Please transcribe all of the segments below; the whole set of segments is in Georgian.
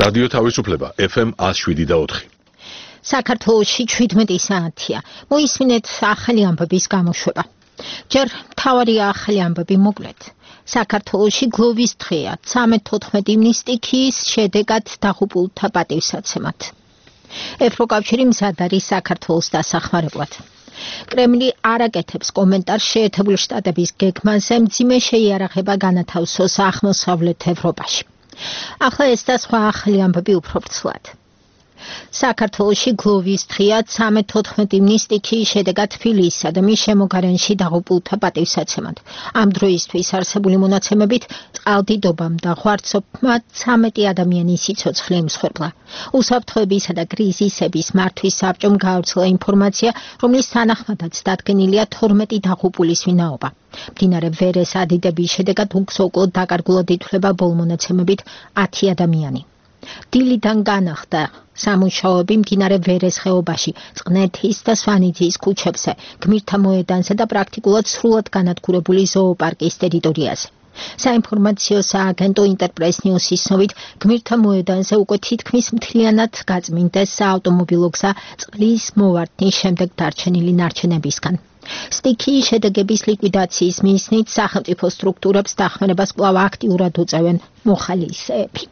რადიო თავისუფლება FM 107.4. საქართველოში 17 საათია. მოისმინეთ ახალი ამბების გამოშვება. ჯერ მთავარია ახალი ამბები მოკლედ. საქართველოში გლოვის დღეა 13-14 ივნისს სტიქიის შედეგად დაღუპულთა პატივსაცემად. ევროკავშირი მზად არის საქართველოს დასახმარებლად. კრემლი არ აკეთებს კომენტარს შეერთებული შტატების გეგმაზე მძიმე შეიარაღება განათავსოს აღმოსავლეთ ევროპაში. ახლა ეს და სხვა ახალი ამბები უფრო ვრცლად. საქართველოში გლოვის დღეა 13-14 ივნისს სტიქიის შედეგად თბილისსა და მის შემოგარენში დაღუპულთა პატივსაცემად. ამ დროისთვის არსებული მონაცემებით წყალდიდობამ და ღვარცობმა 13 ადამიანის სიცოცხლე იმსხვერპლა. უსაფრთხოებისა და კრიზისების მართვის საბჭომ გაავრცელა ინფორმაცია, რომლის თანახმადაც დადგენილია 12 დაღუპულის ვინაობა. მდინარე ვერეს ადიდების შედეგად უგზო-უკლოდ დაკარგულად ითვლება ბოლო მონაცემებით 10 ადამიანი. დილიდან განახდა სამუშაოები მდინარე ვერეს ხეობაში, წყნეთის და სვანიძის ქუჩებზე, გმირთა მოედანზე და პრაქტიკულად სრულად განადგურებული ზოოპარკის ტერიტორიაზე. საინფორმაციო სააგენტო ინტერპრეს ნიუსის ცნობით, გმირთა მოედანზე უკვე თითქმის მთლიანად გაწმინდეს საავტომობილო გზა წყლის მოვარდნის შემდეგ დარჩენილი ნარჩენებისგან. სტიქიის შედეგების ლიკვიდაციის მიზნით სახელმწიფო სტრუქტურებს დახმარებას კვლავ აქტიურად უწევენ მოხალისეები.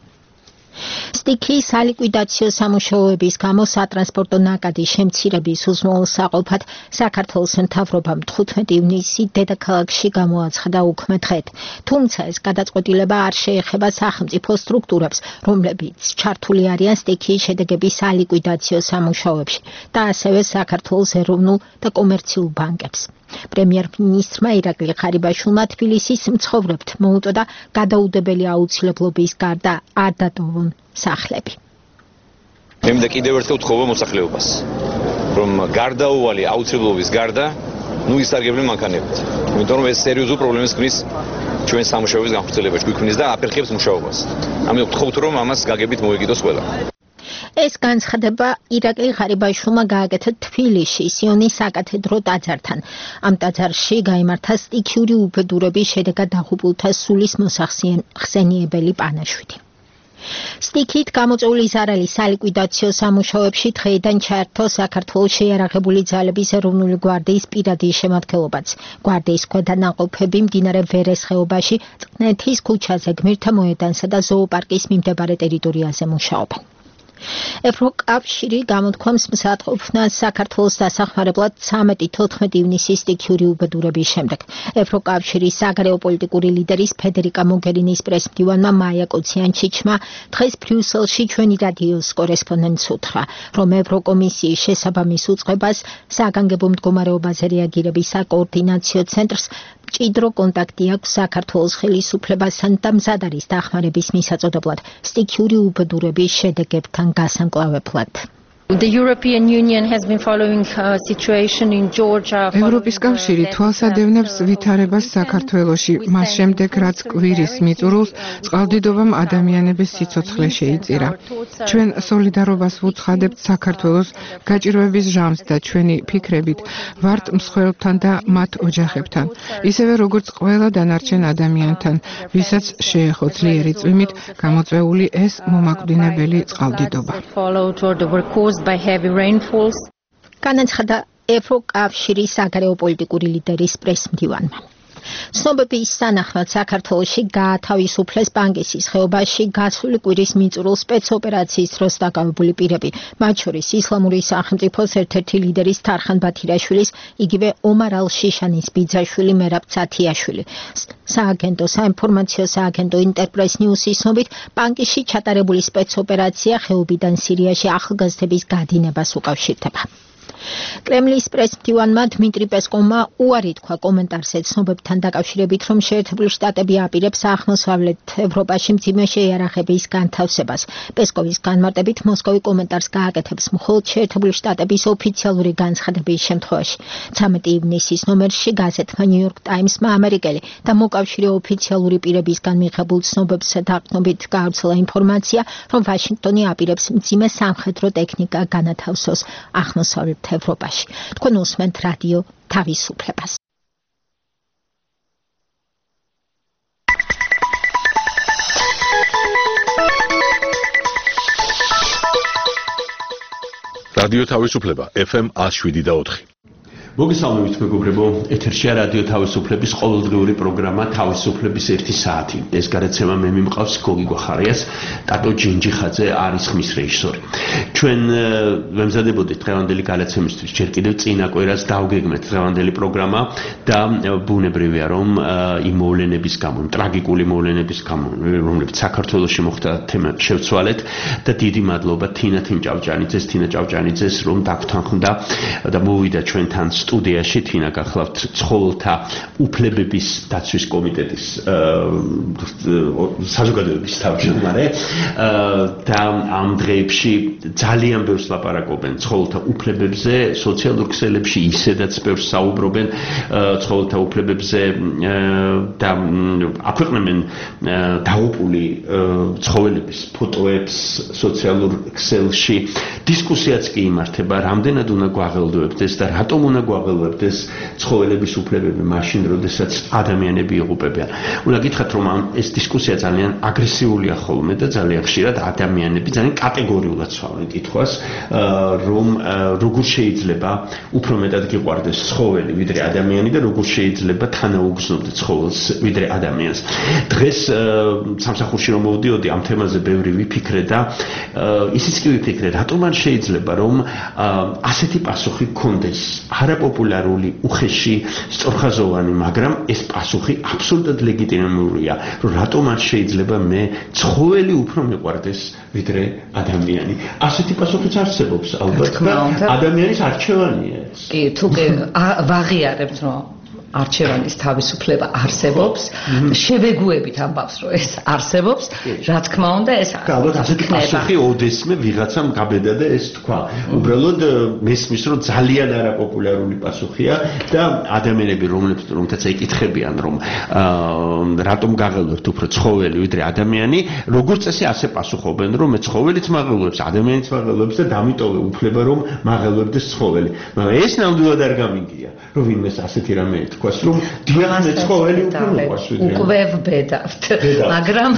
სტიქიის სალიკვიდაციო სამუშაოების გამო სატრანსპორტო ნაკადის შემცირების უზრუნველყოფილ საყოფად საქართველოს მთავრობამ 15 ივნისს დედაქალაქში გამოაცხადა უქმე დღედ. თუმცა ეს გადაწყვეტილება არ შეეხება სახელმწიფო სტრუქტურებს, რომლებიც ჩართული არიან სტიქიის შედეგების სალიკვიდაციო სამუშაოებში და ასევე საქართველოს ეროვნულ და კომერციულ ბანკებს. პრემიერ-მინისტრმა ირაკლი ღარიბაშვილმა თბილისის მცხოვრებთ მოუწოდა გადაუდებელი აუცილებლობის გარდა არ დატოვონ სახლები. მე მინდა კიდევ ერთხელ ვთხოვო მოსახლეობას, რომ გარდაუვალი აუცილებლობის გარდა ისარგებლონ მანქანებით. იმიტომ რომ ეს სერიოზულ პრობლემას ქმნის ჩვენ სამუშაოების განხორციელებაში, გვიქმნის და აფერხებს მუშაობას. ამიტომ ვთხოვთ, რომ ამას გაგებით მოეკიდოს ყველა. ეს განცხადება ირაკლი ღარიბაშვილმა გააკეთა თბილისში სიონის საკათედრო ტაძართან. ამ ტაძარში გაიმართა სტიქიური უბედურების შედეგად დაღუპულთა სულის მოსახსენიებელი პანაშვიდი. სტიქიით გამოწვეული ზარალის სალიკვიდაციო სამუშაოებში დღეიდან ჩაერთო საქართველოს შეიარაღებული ძალების ეროვნული გვარდიის პირადი შემადგენლობაც. გვარდიის ქვედანაყოფები მდინარე ვერეს ხეობაში, წყნეთის ქუჩაზე, გმირთა მოედანსა და ზოოპარკის მიმდებარე ტერიტორიაზე მუშაობენ. ევროკავშირი გამოთქვამს მზადყოფნას საქართველოს დასახმარებლად 13-14 ივნისის სტიქიური უბედურების შემდეგ. ევროკავშირის საგარეო პოლიტიკური ლიდერის ფედერიკა მოგერინის პრესმდივანმა მაია კოციანჩიჩმა დღეს ბრიუსელში ჩვენი რადიოს კორესპონდენტს უთხრა, რომ ევროკომისიის შესაბამის უწყებას საგანგებო მდგომარეობაზე რეაგირების საკოორდინაციო ცენტრს მჭიდრო კონტაქტი აქვს საქართველოს ხელისუფლებასთან და მზად არის დახმარების მისაწოდებლად სტიქიური უბედურების შედეგებთან გასამკლავებლად. ევროპის კავშირი თვალსადევნებს ვითარებას საქართველოში, მას შემდეგ რაც კვირის მიწურულს წყალდიდობამ ადამიანების სიცოცხლე შეიწირა. ჩვენ სოლიდარობას ვუცხადებთ საქართველოს გაჭირვების ჟამს და ჩვენი ფიქრებით ვართ მსხვერპლთან და მათ ოჯახებთან, ისევე როგორც ყველა დანარჩენ ადამიანთან, ვისაც შეეხო ძლიერი წვიმით გამოწვეული ეს მომაკვდინებელი წყალდიდობა. განაცხადა ევროკავშირის საგარეო პოლიტიკური ლიდერის პრესმდივანმა. ცნობების თანახმად საქართველოში გაათავისუფლეს პანგისის ხეობაში გასული კვირის მიწურულს სპეცოპერაციის დროს დაკავებული პირები, მათ შორის ისლამური სახელმწიფოს ერთ-ერთი ლიდერის თარხან ბათირაშვილის, იგივე ომარ ალ-შიშანის ბიძაშვილი მერაბ ცათიაშვილი. საინფორმაციო სააგენტო ინტერპრეს ნიუსის ცნობით, პანგისში ჩატარებული სპეცოპერაცია ხეობიდან სირიაში ახალგაზრდების გადინებას უკავშირდება. კრემლის პრესმდივანმა დმიტრი პესკოვმა უარი თქვა კომენტარზე ცნობებთან დაკავშირებით, რომ შეერთებული შტატები აპირებს აღმოსავლეთ ევროპაში მძიმე შეიარაღების განთავსებას. პესკოვის განმარტებით მოსკოვი კომენტარს გააკეთებს მხოლოდ შეერთებული შტატების ოფიციალური განცხადების შემთხვევაში. 13 ივნისის ნომერში გაზეთმა New York Times-მა ამერიკელი და მოკავშირე ოფიციალური პირებისგან მიღებულ ცნობებს დაყრდნობით გაავრცელა ინფორმაცია, რომ ვაშინგტონი აპირებს მძიმე სამხედრო ტექნიკა განათავსოს აღმოსავლეთ ევროპაში. თქვენ უსმენთ რადიო თავისუფლებას. რადიო თავისუფლება FM 107.4. მოგესალმებით მეგობრებო, ეთერშია რადიო თავისუფლების ყოველდღიური პროგრამა თავისუფლების 1 საათი. ეს გადაცემა მე მიმყავს გოგი გვახარიას, ტატო ჯინჯიხაძე არის ხმის რეჟისორი. ჩვენ ვემზადებოდით დღევანდელი გადაცემისთვის, ჯერ კიდევ წინა კვირას დავგეგმეთ დღევანდელი პროგრამა და ბუნებრივია რომ იმ მოვლენების გამო, ტრაგიკული მოვლენების გამო, რომლებიც საქართველოში მოხდა თემა შევცვალეთ და დიდი მადლობა თინა ჭავჭანიძეს რომ დაგთანხმდა და მოვიდა ჩვენთან სტუდიაში თინა გახლავთ ცხოველთა უფლებების დაცვის კომიტეტის საზოგადოების თავმჯდომარე და ამ დღეებში ძალიან ბევრს ლაპარაკობენ ცხოველთა უფლებებზე სოციალურ ქსელებში ისედაც ბევრს საუბრობენ ცხოველთა უფლებებზე და აქვეყნებენ დაღუპული ცხოველების ფოტოებს სოციალურ ქსელში დისკუსიაც კი იმართება რამდენად უნდა გვაღელვებდეს და რატომ უნდა გვაღელვებდეს ცხოველების უფლებები მაშინ, როდესაც ადამიანები იღუპებიან. უნდა გითხრათ, რომ ეს დისკუსია ძალიან აგრესიულია ხოლმე და ძალიან ხშირად ადამიანები ძალიან კატეგორიულად ცვალენ კითხვას, რომ როგორ შეიძლება უფრო მეტად გიყვარდეს ცხოველი ვიდრე ადამიანი და როგორ შეიძლება თანაუგზნობდეს ცხოველს ვიდრე ადამიანს. დღეს სამსახურში რომ მოვდიოდი ამ თემაზე ბევრი ვიფიქრე და ისიც კი ვიფიქრე, რატომ არ შეიძლება რომ ასეთი პასუხი გქონდეს არაპოპულარული, უხეში, სწორხაზოვანი, მაგრამ ეს პასუხი აბსოლუტურად ლეგიტიმურია, რომ რატომ არ შეიძლება მე ცხოველი უფრო მიყვარდეს ვიდრე ადამიანი. ასეთი პასუხიც არსებობს ალბათ და ადამიანის არჩევანია ეს. კი, თუ ვაღიარებთ რომ არჩევანის თავისუფლება არსებობს, შევეგუებით ამბავს, რომ ეს არსებობს, რა თქმა უნდა, ეს ალბათ ასეთი პასუხი ოდესმე ვიღაცამ გაბედა და ეს თქვა. უბრალოდ მესმის, რომ ძალიან არაპოპულარული პასუხია და ადამიანები, რომლებსაც ეკითხებიან, რომ რატომ გაღელვებთ უფრო ცხოველი ვიდრე ადამიანი, როგორც წესი ასე პასუხობენ, რომ მე ცხოველიც მაღელვებს, ადამიანიც მაღელვებს და დამიტოვე უფლება, რომ მაღელვებდეს ცხოველი. მაგრამ ეს ნამდვილად არ გამიგია, რომ ვინმეს ასეთი რამე თქვას, რომ დიახ ცხოველი უფრო მიყვარს ვიდრე. უკვე ვბედავთ, მაგრამ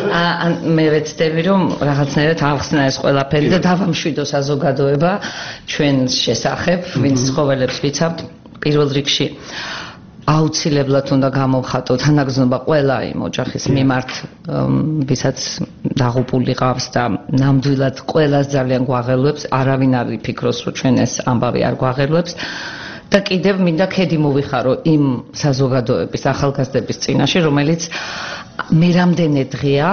მე ვეცდები, რომ რაღაცნაირად ავხსნა ეს ყველაფერი და დავამშვიდო საზოგადოება ჩვენს შესახებ, ვინც ცხოველებს ვიცავთ, პირველ რიგში აუცილებლად უნდა გამოვხატო თანაგზნობა ყველა იმ ოჯახის მიმართ, ვისაც დაღუპული ყავს და ნამდვილად ყველას ძალიან გვაღელვებს, არავინ არ იფიქროს, რომ ჩვენ ეს ამბავი არ გვაღელვებს. და კიდევ მინდა ქედი მოვიხარო იმ საზოგადოების ახალგაზრდების წინაშე, რომელიც მე რამდენი დღეა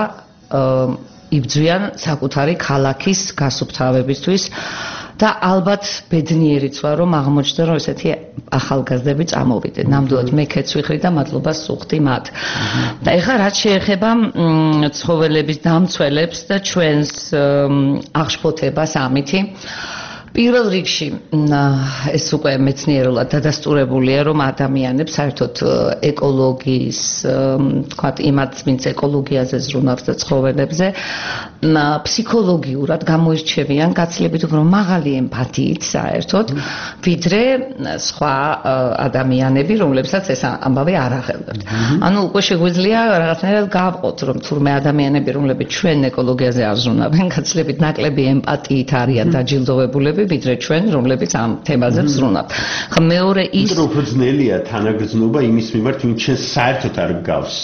იბრძვიან საკუთარი ქალაქის გასუფთავებისთვის და ალბათ ბედნიერიც ვარ, რომ აღმოჩნდა, რომ ესეთი ახალგაზრდები წამოვიდნენ. ნამდვილად მე ქედს ვიხრი და მადლობას ვუხდი მათ. და ეხლა რაც შეეხება ცხოველების დამცველებს და ჩვენს აღშფოთებას ამითი პირველ რიგში ეს უკვე მეცნიერულად დადასტურებულია, რომ ადამიანებს საერთოდ ეკოლოგიის, თქვათ, იმათ, ვინც ეკოლოგიაზე ზრუნავს და ცხოველებზე, ფსიქოლოგიურად გამოირჩევიან გაცილებით უფრო მაღალი ემპათიით საერთოდ, ვიდრე სხვა ადამიანები, რომლებსაც ეს ამბავი არ აღელვებთ. ანუ უკვე შეგვიძლია რაღაცნაირად გავყოთ, რომ თურმე ადამიანები, რომლებიც ჩვენ ეკოლოგიაზე არ ზრუნავენ, გაცილებით ნაკლები ემპათიით არიან დაჯილდოვებულები, ვიდრე ჩვენ, რომლებიც ამ თემაზე ვზრუნავთ. ხა მეორე ის უფრო ძნელია თანაგზნობა იმის მიმართ, ვინც ჩვენ საერთოდ არ გავს.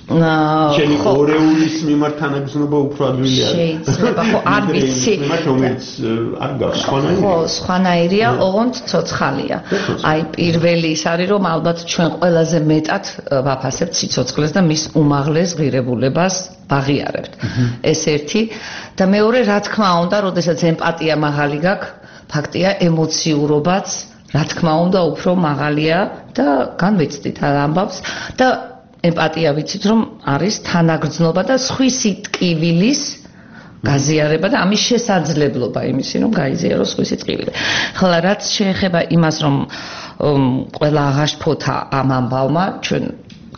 შენი ორეულის მიმართ თანაგზნობა უფრო ადვილია. შეიძლება, ხო, არ ვიცი. რომელიც არ გავს სხვანაირია. ხო, სხვანაირია, ოღონდ ცოცხალია. აი, პირველი ის არის, რომ ალბათ ჩვენ ყველაზე მეტად ვაფასებთ სიცოცხლეს და მის უმაღლეს ღირებულებას ვაღიარებთ. ეს ერთი და მეორე, რა თქმა უნდა, როდესაც ემპათია მაღალი გაქვს, ფაქტია, ემოციურობაც, რა თქმა უნდა, უფრო მაღალია და განვიცდით ამბავს და ემპათია ვიცით, რომ არის თანაგრძნობა და სხვისი ტკივილის გაზიარება და ამის შესაძლებლობა იმისი, რომ გაიზიაროს სხვისი ტკივილი. ხოლო რაც შეეხება იმას, რომ ყველა აღაშფოთა ამ ამბავმა, ჩვენ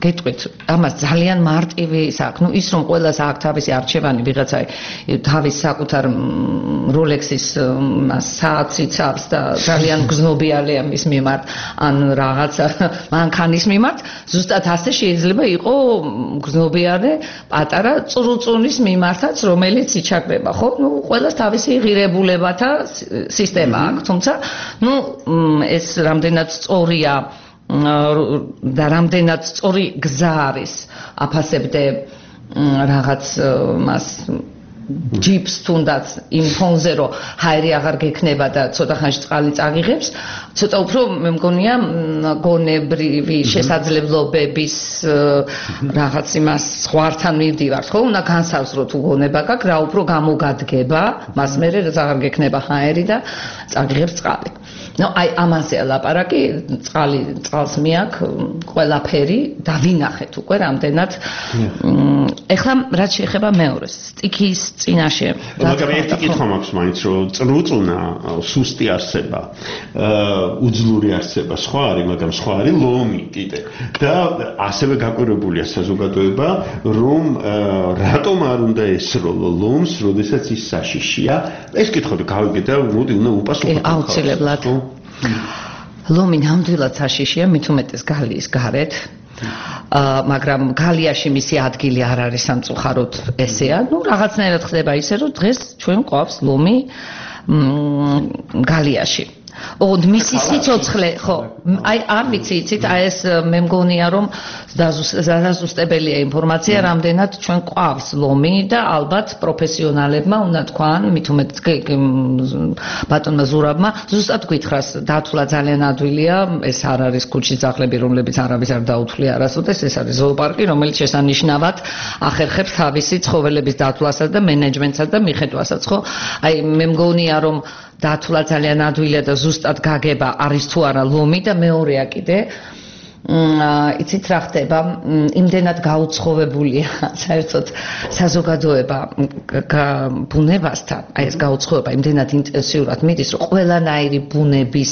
გეტყვით, ამას ძალიან მარტივი საქმე. ნუ ის რომ ყველას აქვს თავისი არჩევანი, ვიღაცა თავის საკუთარ როლექსის საათს იცავს და ძალიან გზნობიალია მის მიმართ, ან რაღაცა მანქანის მიმართ, ზუსტად ასე შეიძლება იყო გზნობიარე პატარა წრუწუნის მიმართაც, რომელიც იჩაგრება, ხო? ნუ ყველას თავისი ღირებულებათა სისტემა აქვს, თუმცა ნუ ეს რამდენად სწორია და რამდენად სწორი გზა არის აფასებდე რაღაც მას ჯიპს თუნდაც იმ ფონზე რომ ჰაერი აღარ გექნება და ცოტა ხანში წყალი წაღიღებს ცოტა უფრო მე მგონია გონებრივი შესაძლებლობების რაღაც იმას ზღვართან მივდივართ ხო უნდა განსაზღვრო თუ გონება გაქვს რა უფრო გამოგადგება მას მერე რაც აღარ გექნება ჰაერი და წაღიღებს წყალი ნუ აი ამაზე ლაპარაკი წყალს მიაქვს ყველაფერი დავინახეთ უკვე რამდენად ეხლა რაც შეეხება მეორეს სტიქის წინაშე მაგრამ ერთი კითხვა მაქვს მაინც რომ წრუწუნა სუსტი არსება უძლური არსება სხვა არის მაგრამ სხვა არის ლომი კიდე და ასევე გაკვირვებულია საზოგადოება რომ რატომ არ უნდა ესროლო ლომს როდესაც ის საშიშია ეს კითხვები გავიგე და მოდი უნდა უპასუხო აუცილებლად ლომი ნამდვილად საშიშია მით უმეტეს გალიის გარეთ მაგრამ გალიაში მისი ადგილი არ არის სამწუხაროდ ესეა ნუ რაღაცნაირად ხდება ისე რომ დღეს ჩვენ ყავს ლომი გალიაში ოღონდ მისი სიცოცხლე ხო აი არ ვიცი იცით აი ეს მე მგონია რომ დაზუსტებელია ინფორმაცია რამდენად ჩვენ ყავს ლომი და ალბათ პროფესიონალებმა უნდა თქვან მით უმეტეს ბატონმა ზურაბმა ზუსტად გითხრას დათვლა ძალიან ადვილია ეს არ არის ქუჩის ძაღლები რომლებიც არავის არ დაუთვლია არასოდეს ეს არის ზოოპარკი რომელიც შესანიშნავად ახერხებს თავისი ცხოველების დათვლასაც და მენეჯმენტსაც და მიხედვასაც ხო აი მე მგონია რომ დათვლა ძალიან ადვილია და ზუსტად გაგება არის თუ არა ლომი და მეორეა კიდე იცით რა ხდება იმდენად გაუცხოვებულია საერთოდ საზოგადოება ბუნებასთან აი ეს გაუცხოვება იმდენად ინტენსიურად მიდის რომ ყველანაირი ბუნების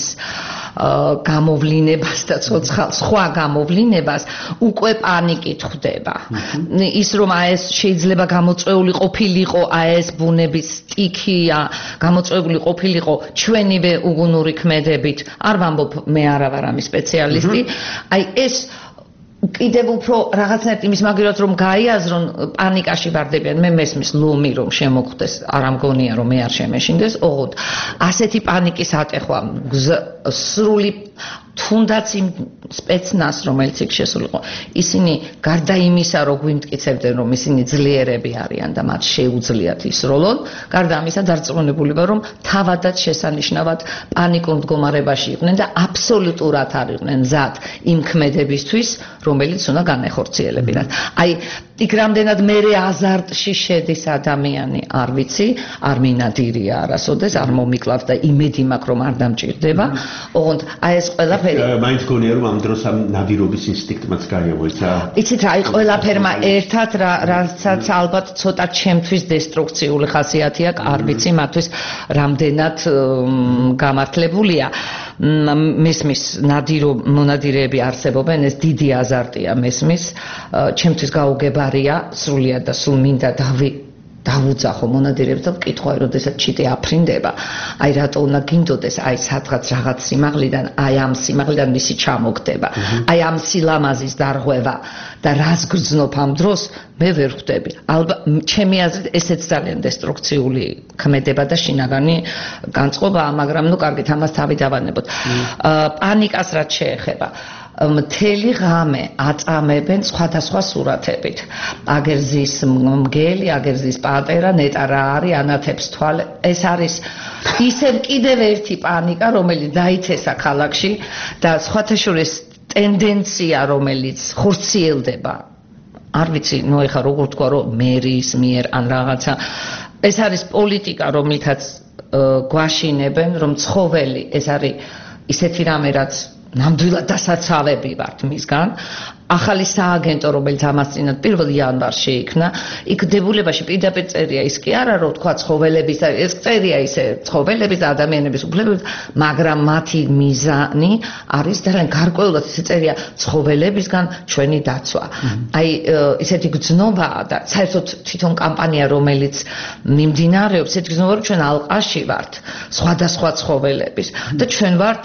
გამოვლინებას და ცოცხალ სხვა გამოვლინებას უკვე პანიკით ხვდება ის რომ აი ეს შეიძლება გამოწვეული ყოფილიყო აი ეს ბუნების სტიქია გამოწვეული ყოფილიყო ჩვენივე უგუნური ქმედებით არ ვამბობ მე არა ვარ ამის სპეციალისტი აი ეს კიდევ უფრო რაღაცნაირად იმის მაგერად რომ გაიაზრონ პანიკაში ვარდებიან მე მესმის ლომი რომ შემოხვდეს არ ამგონია რომ მე არ შემეშინდეს ოღონდ ასეთი პანიკის ატეხვა სრული თუნდაც იმ სპეცნას რომელიც იქ შესულიყო ისინი გარდა იმისა რომ გვიმტკიცებდნენ რომ ისინი ძლიერები არიან და მათ შეუძლიათ ისროლონ გარდა ამისა დარწმუნებული ვარ რომ თავადაც შესანიშნავად პანიკურ მდგომარეობაში იყვნენ და აბსოლუტურად არ იყვნენ მზად იმ ქმედებისთვის რომელიც უნდა განეხორციელებინათ აი იქ რამდენად მერე აზარტში შედის ადამიანი არ ვიცი არ მინადირია არასოდეს არ მომიკლავს და იმედი მაქვს რომ არ დამჭირდება ოღონდ აი ეს ყველაფერი მაინც გონია რომ ამ დროს ამ ნადირობის ინსტინქტმაც გაიღვეცა იცით რა აი ყველაფერმა ერთად რასაც ალბათ ცოტა ჩემთვის დესტრუქციული ხასიათი აქვს არ ვიცი მათთვის რამდენად გამართლებულია მესმის მონადირეები არსებობენ ეს დიდი აზარტია მესმის ჩემთვის გაუგებარია სრულიად და სულ მინდა დავუძახო მონადირეებს და ვკითხავ როდესაც ჩიტე აფრინდება აი რატო უნდა გინდოდეს აი სადღაც რაღაც სიმაღლიდან აი ამ სიმაღლიდან მისი ჩამოგდება აი ამ სილამაზის დარღვევა და რას გრძნობ ამ დროს მე ვერ ხვდები ალბათ ჩემი აზრით ესეც ძალიან დესტრუქციული ქმედება და შინაგანი განწყობაა მაგრამ ნუ კარგით ამას თავი დავანებოთ პანიკას რაც შეეხება მთელი ღამე აწამებენ სხვადასხვა სურათებით. აგერზის მგელი, აგერზის პატერა, ნეტა რა არის, ანათებს თვალე. ეს არის ისევ კიდევ ერთი პანიკა, რომელიც დაიცესა ქალაქში და სხვათა შორის ტენდენცია, რომელიც ხორციელდება. არ ვიცი, ნუ ეხა როგორ თქვა, რომ მერის მიერ ან რაღაცა ეს არის პოლიტიკა, რომელთაც გვაშინებენ, რომ ცხოველი ეს არის ისეთი რამე, რაც ნამდვილად დასაცავები ვართ მისგან. ახალი სააგენტო, რომელიც ამას წინათ 1 იანვარში იქნა, იქ დებულებაში პირდაპირ წერია ის კი არა, რომ თქვა ცხოველების, ეს წერია ისე ცხოველების და ადამიანების უფლებების, მაგრამ მათი მიზანი არის ძალიან გარკვეულად ისე წერია ცხოველებისგან ჩვენი დაცვა. აი ისეთი გზნობაა და საერთოდ თვითონ კამპანია, რომელიც მიმდინარეობს, ისეთი გზნობა, რომ ჩვენ ალყაში ვართ სხვადასხვა ცხოველების და ჩვენ ვართ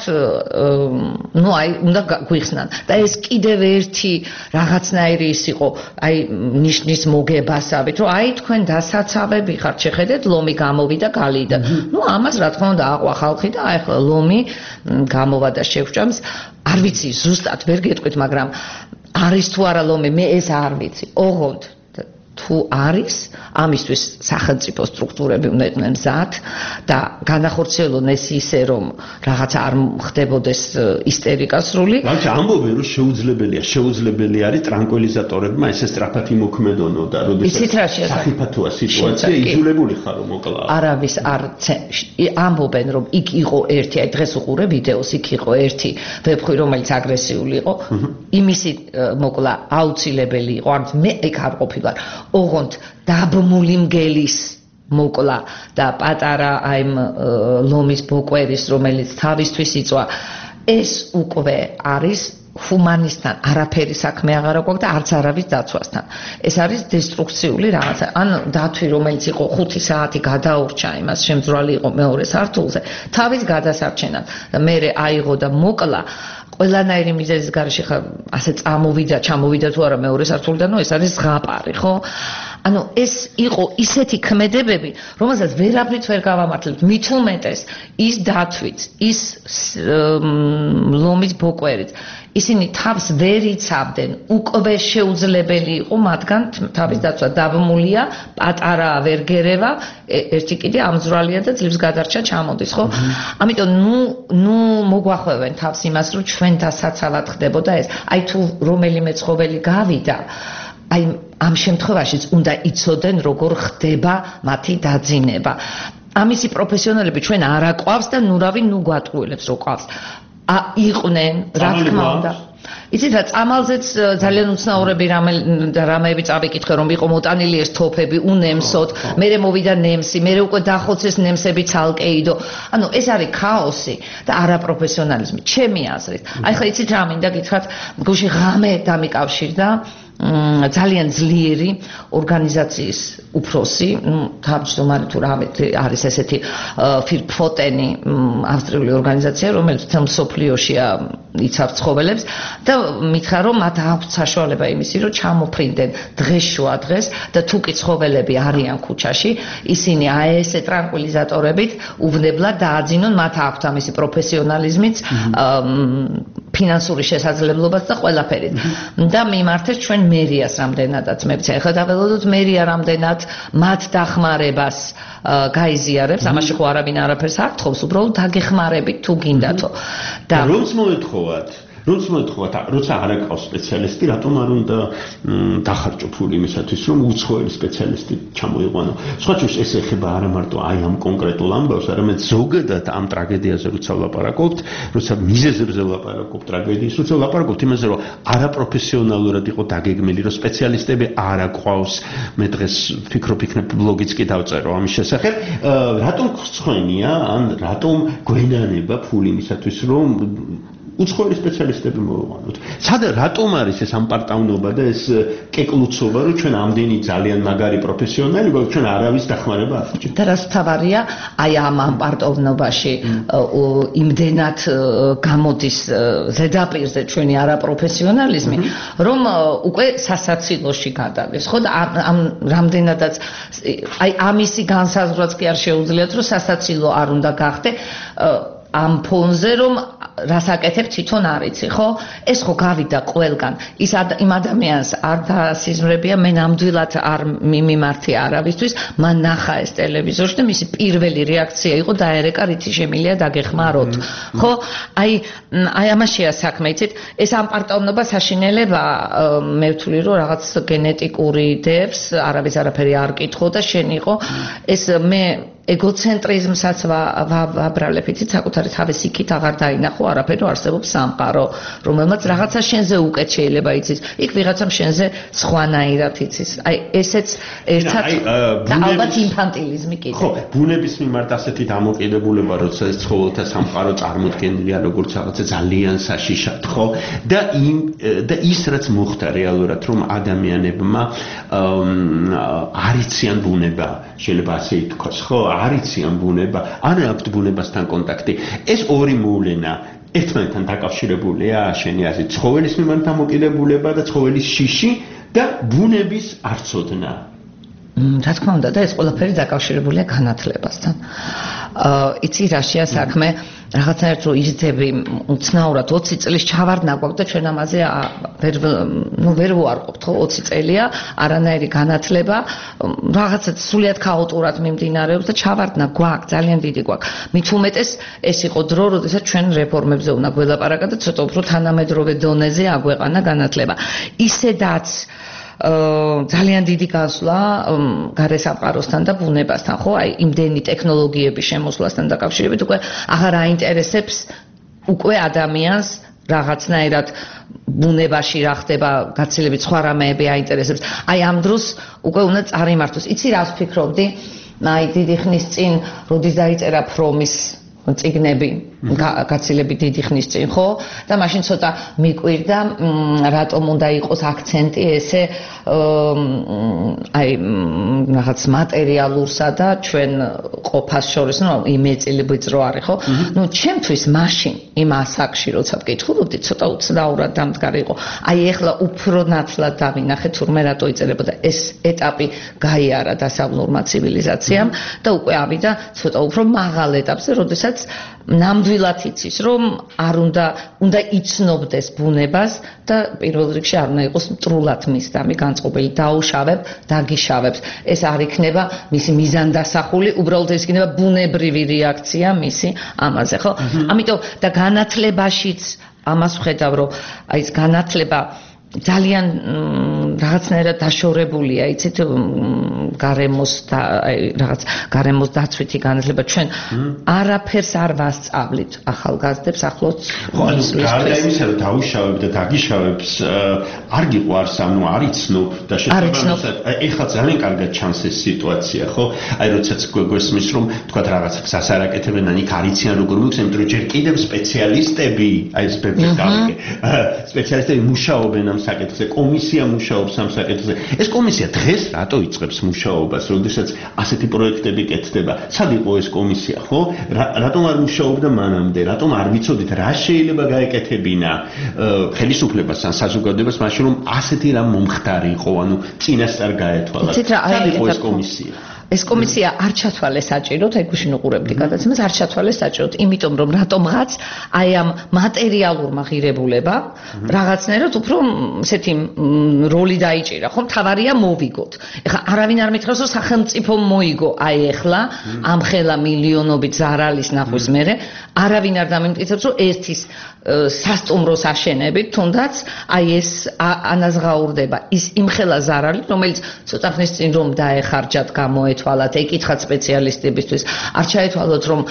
უნდა გვიხსნან და ეს კიდევ ერთი რაღაცნაირი ის იყო აი ნიშნის მოგებასავით რომ აი თქვენ დასაცავები ხართ შეხედეთ ლომი გამოვიდა გალიდა ამას რა თქმა უნდა აყვა ხალხი და აი ახლა ლომი გამოვა და შევჭამს არ ვიცი ზუსტად ვერ გეტყვით მაგრამ არის თუ არა ლომი მე ეს არ ვიცი ოღონდ თუ არის ამისთვის სახელმწიფო სტრუქტურები უნდა იყვნენ მზად და განახორციელონ ეს ისე რომ რაღაც არ ხდებოდეს ისტერიკა სრული. ბავშვი ამბობენ რომ შეუძლებელი არის ტრანკვილიზატორებმა ესე სწრაფად იმოქმედონო და როდესაც საფათოა სიტუაცია იძულებული ხარ რომ მოკლა. არავის არ ამბობენ რომ იქ იყო ერთი აი დღეს უყურე ვიდეოს იქ იყო ერთი ვებხვი რომელიც აგრესიული იყო იმისი მოკლა აუცილებელი იყო არც მე იქ არ ყოფილვარ ოღონდ დაბმული მგელის მოკლა და პატარა აი ლომის ბოკვერის რომელიც თავისთვის იწვა ეს უკვე არის ჰუმანისტთან არაფერი საქმე აღარ აქვს და არც არავის დაცვასთან ეს არის დესტრუქციული რაღაცა ან დათვი რომელიც იყო 5 საათი გადაურჩა იმას შემძვრალი იყო მეორე სართულზე თავის გადასარჩენად და მე აიღო და მოკლა ყველანაირი მიზეზის გარეშე ხა ასე ჩამოვიდა თუ არა მეორე სართულიდან ეს არის ზღაპარი ხო ანუ ეს იყო ისეთი ქმედებები რომელსაც ვერაფრით ვერ გავამართლებთ მით უმეტეს ის დათვით ის ლომის ბოკვერით ისინი თავს ვერ იცავდნენ უკვე შეუძლებელი იყო მათგან თავის დაცვა დაბმულია პატარა ვერ გერევა ერთი კიდე ამძვრალია და ძლივს გადარჩა ჩამოდის ხო ამიტომ ნუ მოგვახვევენ თავს იმას რომ ჩვენ დასაცავად ხდებოდა ეს აი თუ რომელიმე ცხოველი გავიდა აი ამ შემთხვევაშიც უნდა იცოდნენ როგორ ხდება მათი დაძინება ამისი პროფესიონალები ჩვენ არ აყვავს და ნურავი ნუ გვატყუილებს რო ყავს იყვნენ რა თქმა უნდა იცით რა წამალზეც ძალიან უცნაურები რამეები წავიკითხე რომ იყო მოტანილი ეს თოფები უნემსოდ მერე მოვიდა ნემსი მერე უკვე დახოცეს ნემსები ცალკე იდო ანუ ეს არის ქაოსი და არაპროფესიონალიზმი ჩემი აზრით აი ხა იცით რა მინდა გითხრათ გუშინ ღამე დამიკავშირდა ძალიან ძლიერი ორგანიზაციის უფროსი თავმჯდომარე თუ რამე არის ესეთი ფოტენი ავსტრიული ორგანიზაცია რომელიც თელ მსოფლიოშია იცავს ცხოველებს და მითხრა რომ მათ აქვთ საშუალება იმისი რომ ჩამოფრინდნენ დღეს შუა დღეს და თუ კი ცხოველები არიან ქუჩაში ისინი აი ესე ტრანკვილიზატორებით უვნებლად დააძინონ მათ აქვთ ამისი პროფესიონალიზმიც ფინანსური შესაძლებლობაც და ყველაფერი და მიმართეს ჩვენ მერიას რამდენადაც მე ვიცი ახლა დაველოდოთ მერია რამდენად მათ დახმარებას გაიზიარებს ამაში ხო არავინ არაფერს არ თხოვს უბრალოდ დაგეხმარებით თუ გინდათო და რომც მოეთხოვათ როცა არ აკავს სპეციალისტი რატომ არ უნდა დახარჯო ფული იმისათვის რომ უცხოელი სპეციალისტი ჩამოიყვანო სხვა შორის ეს ეხება არა მარტო აი ამ კონკრეტულ ამბავს არამედ ზოგადად ამ ტრაგედიაზე როცა ვლაპარაკობთ როცა მიზეზებზე ვლაპარაკობთ ტრაგედიის როცა ვლაპარაკობთ იმაზე რომ არაპროფესიონალურად იყო დაგეგმილი რომ სპეციალისტები არ აყვავს მე დღეს ვფიქრობ იქნებ ბლოგიც კი დავწერო ამის შესახებ რატომ გწხვენია ან რატომ გვენანება ფული იმისათვის რომ უცხოელი სპეციალისტები მოვიყვანოთ. რატომ არის ეს ამპარტავნობა და ეს კეკლუცობა, რომ ჩვენ ამდენი ძალიან მაგარი პროფესიონალი გვაქვს, ჩვენ არავის დახმარება არ გვჭირდება. და რაც თავარია, აი ამ ამპარტავნობაში იმდენად გამოდის ზედაპირზე ჩვენი არაპროფესიონალიზმი, რომ უკვე სასაცილოში გადადის. ხო და ამ რამდენადაც აი ამისი განსაზღვრაც კი არ შეუძლიათ, რომ სასაცილო არ უნდა გახდე ამ ფონზე რომ რასაკეთებ თვითონ არიცი ხო ეს ხო გავიდა ყველგან ის იმ ადამიანს არ დასიზმრებია მე ნამდვილად არ მიმართი არავისთვის მან ნახა ეს ტელევიზორში და მისი პირველი რეაქცია იყო დაერეკა რითი შემიძლია დაგეხმაროთ ხო აი ამაშია საქმე იცით ეს ამპარტავნობა საშინელება მე ვთვლი რომ რაღაც გენეტიკური დებს არავის არაფერი არ კითხო და შენ იყო ეს მე ეგოცენტრიზმსაც ვაბრალებ იცით საკუთარი თავის იქით აღარ დაინახო არაფერი არსებობს სამყარო, რომელმაც რაღაცა შენზე უკეთ შეიძლება იცის, იქ ვიღაცამ შენზე სხვანაირად იცის. აი ესეც ერთად და ალბათ ინფანტილიზმი კიდე. ხო, ბუნების მიმართ ასეთი დამოკიდებულება, როცა ეს ცხოველთა სამყარო წარმოქმნილია როგორც რაღაცა ძალიან საშიშად, ხო? და ის რაც მოხდა რეალურად, რომ ადამიანებმა არიციან ბუნება, შეიძლება ასე ითქვას, ხო? არიციან ბუნება, არ აქვთ ბუნებასთან კონტაქტი. ეს ორი მოვლენა ერთმანეთთან დაკავშირებულია, შენი აზრით, ცხოველის მიმართ დამოკიდებულება და ცხოველის შიში და ბუნების არცოდნა. რა თქმა უნდა და ეს ყველაფერი დაკავშირებულია განათლებასთან. იცი რაშია საქმე, რაღაცნაირად რო იზრდები უცნაურად 20 წლის ჩავარდნა გვაქვს და ჩვენ ამაზე ვერ ვუარყოფთ ხო 20 წელია არანაირი განათლება რაღაცა სულიად ქაოტურად მიმდინარეობს და ჩავარდნა გვაქვს ძალიან დიდი გვაქვს. მით უმეტეს ეს იყო დრო, როდესაც ჩვენ რეფორმებზე უნდა გველაპარაკა და ცოტა უფრო თანამედროვე დონეზე აგვეყანა განათლება. ისედაც ძალიან დიდი გასვლა გარესამყაროსთან და ბუნებასთან, ხო? აი იმდენი ტექნოლოგიების შემოსვლასთან დაკავშირებით უკვე აღარ აინტერესებს უკვე ადამიანს რაღაცნაირად ბუნებაში რა ხდება, გაცილებით სხვა რამეები აინტერესებს. აი ამ დროს უკვე უნდა წარიმართოს. იცი რას ვფიქრობდი? აი დიდი ხნის წინ, როდის დაიწერა ფრომის წიგნები გაცილებით დიდი ხნის წინ, ხო? და მაშინ ცოტა მიკვირდა, რატომ უნდა იყოს აქცენტი ესე აი რაღაც მატერიალურსა და ჩვენ ყოფას შორის, ნუ იმეწილი ვიწრო არის, ხო? ნუ ჩემთვის მაშინ იმ ასაკში, როცა ვკითხულობდი, ცოტა უცნაურად დამდგარი იყო. აი ეხლა უფრო ნაცვლად დავინახე თურმე რატო იწერებოდა ეს ეტაპი გაიარა დასავლურმა ცივილიზაციამ და უკვე ავიდა ცოტა უფრო მაღალ ეტაპზე, როდესაც ნამდვილად იცის, რომ არ უნდა იცნობდეს ბუნებას და პირველ რიგში არ უნდა იყოს მტრულად მისდამი განწყობილი, დაუშავებ, დაგიშავებს. ეს არ იქნება მისი მიზანდასახული, უბრალოდ ეს იქნება ბუნებრივი რეაქცია მისი ამაზე, ხო? ამიტომ და განათლებაშიც ამას ვხედავ, რომ აი ეს განათლება ძალიან რაღაცნაირად დაშორებულია, იცით, გარემოს და აი რაღაც გარემოს დაცვითი განათლება ჩვენ არაფერს არ ვასწავლით ახალგაზრდებს ახლოს. ხო, გარდა იმისა, რომ დაუშავებ და დაგიშავებს, არ გიყვარს, ანუ არ იცნობ და შესაბამისად ეხლა ძალიან კარგად ჩანს ეს სიტუაცია, ხო? აი როდესაც გვესმის, რომ თქვა რაღაცა გზას არ აკეთებენ, ან იქ არიციან როგორ მოიქცენ, იმიტომ რომ ჯერ კიდევ სპეციალისტები, აი ეს ბებრი სპეციალისტები მუშაობენ ამ საკითხზე, კომისია მუშაობს ამ საკითხზე. ეს კომისია დღეს რატო იწყებს მუშაობას, როდესაც ასეთი პროექტები კეთდება? სად იყო ეს კომისია, ხო? რატომ არ მუშაობდა მანამდე? რატომ არ ვიცოდით რა შეიძლება გაეკეთებინა ხელისუფლებას ან საზოგადოებას მაშინ რომ ასეთი რამ მომხდარიყო, ანუ წინასწარ გაეთვალა? სად იყო ეს კომისია? ეს კომისია არ ჩათვალეს საჭიროდ, აი გუშინ უყურებდი გადაცემას, არ ჩათვალეს საჭიროდ, იმიტომ რომ რატომღაც აი ამ მატერიალურმა ღირებულებამ რაღაცნაირად უფრო ესეთი როლი დაიჭირა, ხო? მთავარია მოვიგოთ. ეხლა არავინ არ მითხრობს, რომ სახელმწიფო მოიგო აი ეხლა ამ ხელა მილიონობით ზარალის ნახვის მერე, არავინ არ დამიმტკიცებს, რომ ერთის სასტუმროს აშენებით, თუნდაც აი ეს ანაზღაურდება ის იმხელა ზარალი, რომელიც ცოტა ხნის წინ რომ დაეხარჯათ გამოეთვალათ, ეკითხათ სპეციალისტებისთვის, არ ჩაეთვალოთ რომ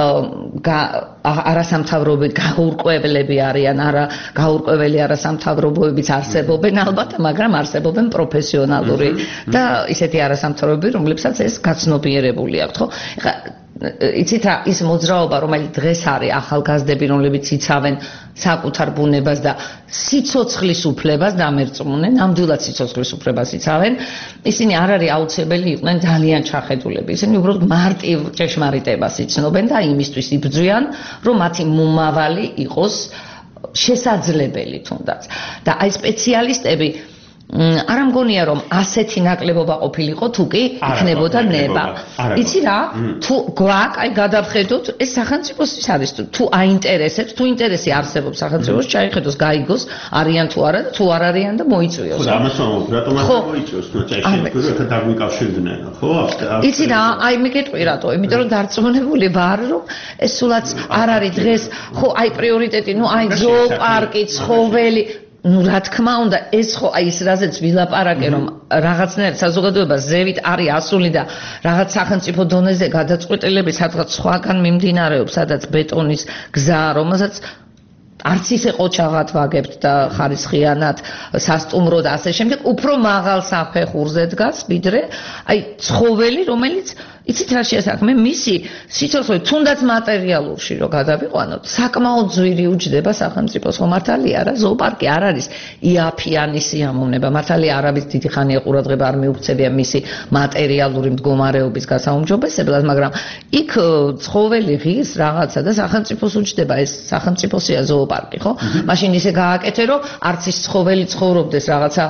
არასამთავრობო გაურკვევლები არიან, გაურკვეველი არასამთავრობოებიც არსებობენ ალბათ, მაგრამ არსებობენ პროფესიონალური და ისეთი არასამთავრობოები, რომლებსაც ეს გაცნობიერებული აქვთ, ხო? ეხლა იცით რა, ის მოძრაობა, რომელიც დღეს არის ახალგაზრდები, რომლებიც იცავენ საკუთარ ბუნებას და სიცოცხლის უფლებას დამერწმუნენ, ნამდვილად სიცოცხლის უფლებას იცავენ, ისინი არ არის აუცილებელი იყვნენ ძალიან ჩახედულები. ისინი უბრალოდ მარტივ ჭეშმარიტებას იცნობენ და იმისთვის იბრძვიან, რომ მათი მომავალი იყოს შესაძლებელი თუნდაც. და აი სპეციალისტები არ მგონია რომ ასეთი ნაკლებობა ყოფილიყო თუ კი იქნებოდა ნება. იცი რა? თუ გვაქვს, აი გადავხედოთ, ეს სახელმწიფოსთვის არის თუ აინტერესებს, თუ ინტერესი არსებობს სახელმწიფოს, ჩაიხედოს, გაიგოს, არიან თუ არა და თუ არ არიან და მოიწვიოს. ხო, ამას ვამბობ, რატომ არ მოიწვიოს, თუ წაიხედო, ეხლა დაგვიკავშირდნენ, ხო? იცი რა? აი მიგეტყვი რატო? იმიტომ რომ დარწმუნებული ვარ, რომ ეს სულაც არ არის დღეს, ხო, აი პრიორიტეტი, ნუ აი ზოოპარკი, ცხოველი ну რა თქმა უნდა ეს ხო აი ეს რაზეც ვილაპარაკე რომ რაღაცნაირად საზოგადოება ზევით არის ასული და რაღაც სახელმწიფო დონეზე გადაწყვეტილები სადღაც სხვაგან მიმდინარეობს სადაც ბეტონის გზა რომელსაც არც ისე ყოჩაღად ვაგებთ და ხარისხიანად სასტუმროდ ასე შემდეგ, უფრო მაღალ საფეხურზე დგას, ვიდრე აი ცხოველი, რომელიც იცით რა შეასახმე, მისი სიცოცხლე თუნდაც მატერიალურში რო გადავიყვანოთ, საკმაოდ ძვირი უჯდება სახელმწიფოს ხომართალია რა, ზოოპარკი არ არის იაფიანი სიამოვნება, მართალია არაბის დიდი ხანია ყურადღება არ მიუქცევია მისი მატერიალური მდგომარეობის გასაუმჯობესებლად, მაგრამ იქ ცხოველი ღირს რაღაცა და სახელმწიფოს უჯდება, ეს სახელმწიფოსია ზოოპარკი, ხო? მაშინ ისე გააკეთე, რომ არც ის ცხოველი ცხოვრობდეს რაღაცა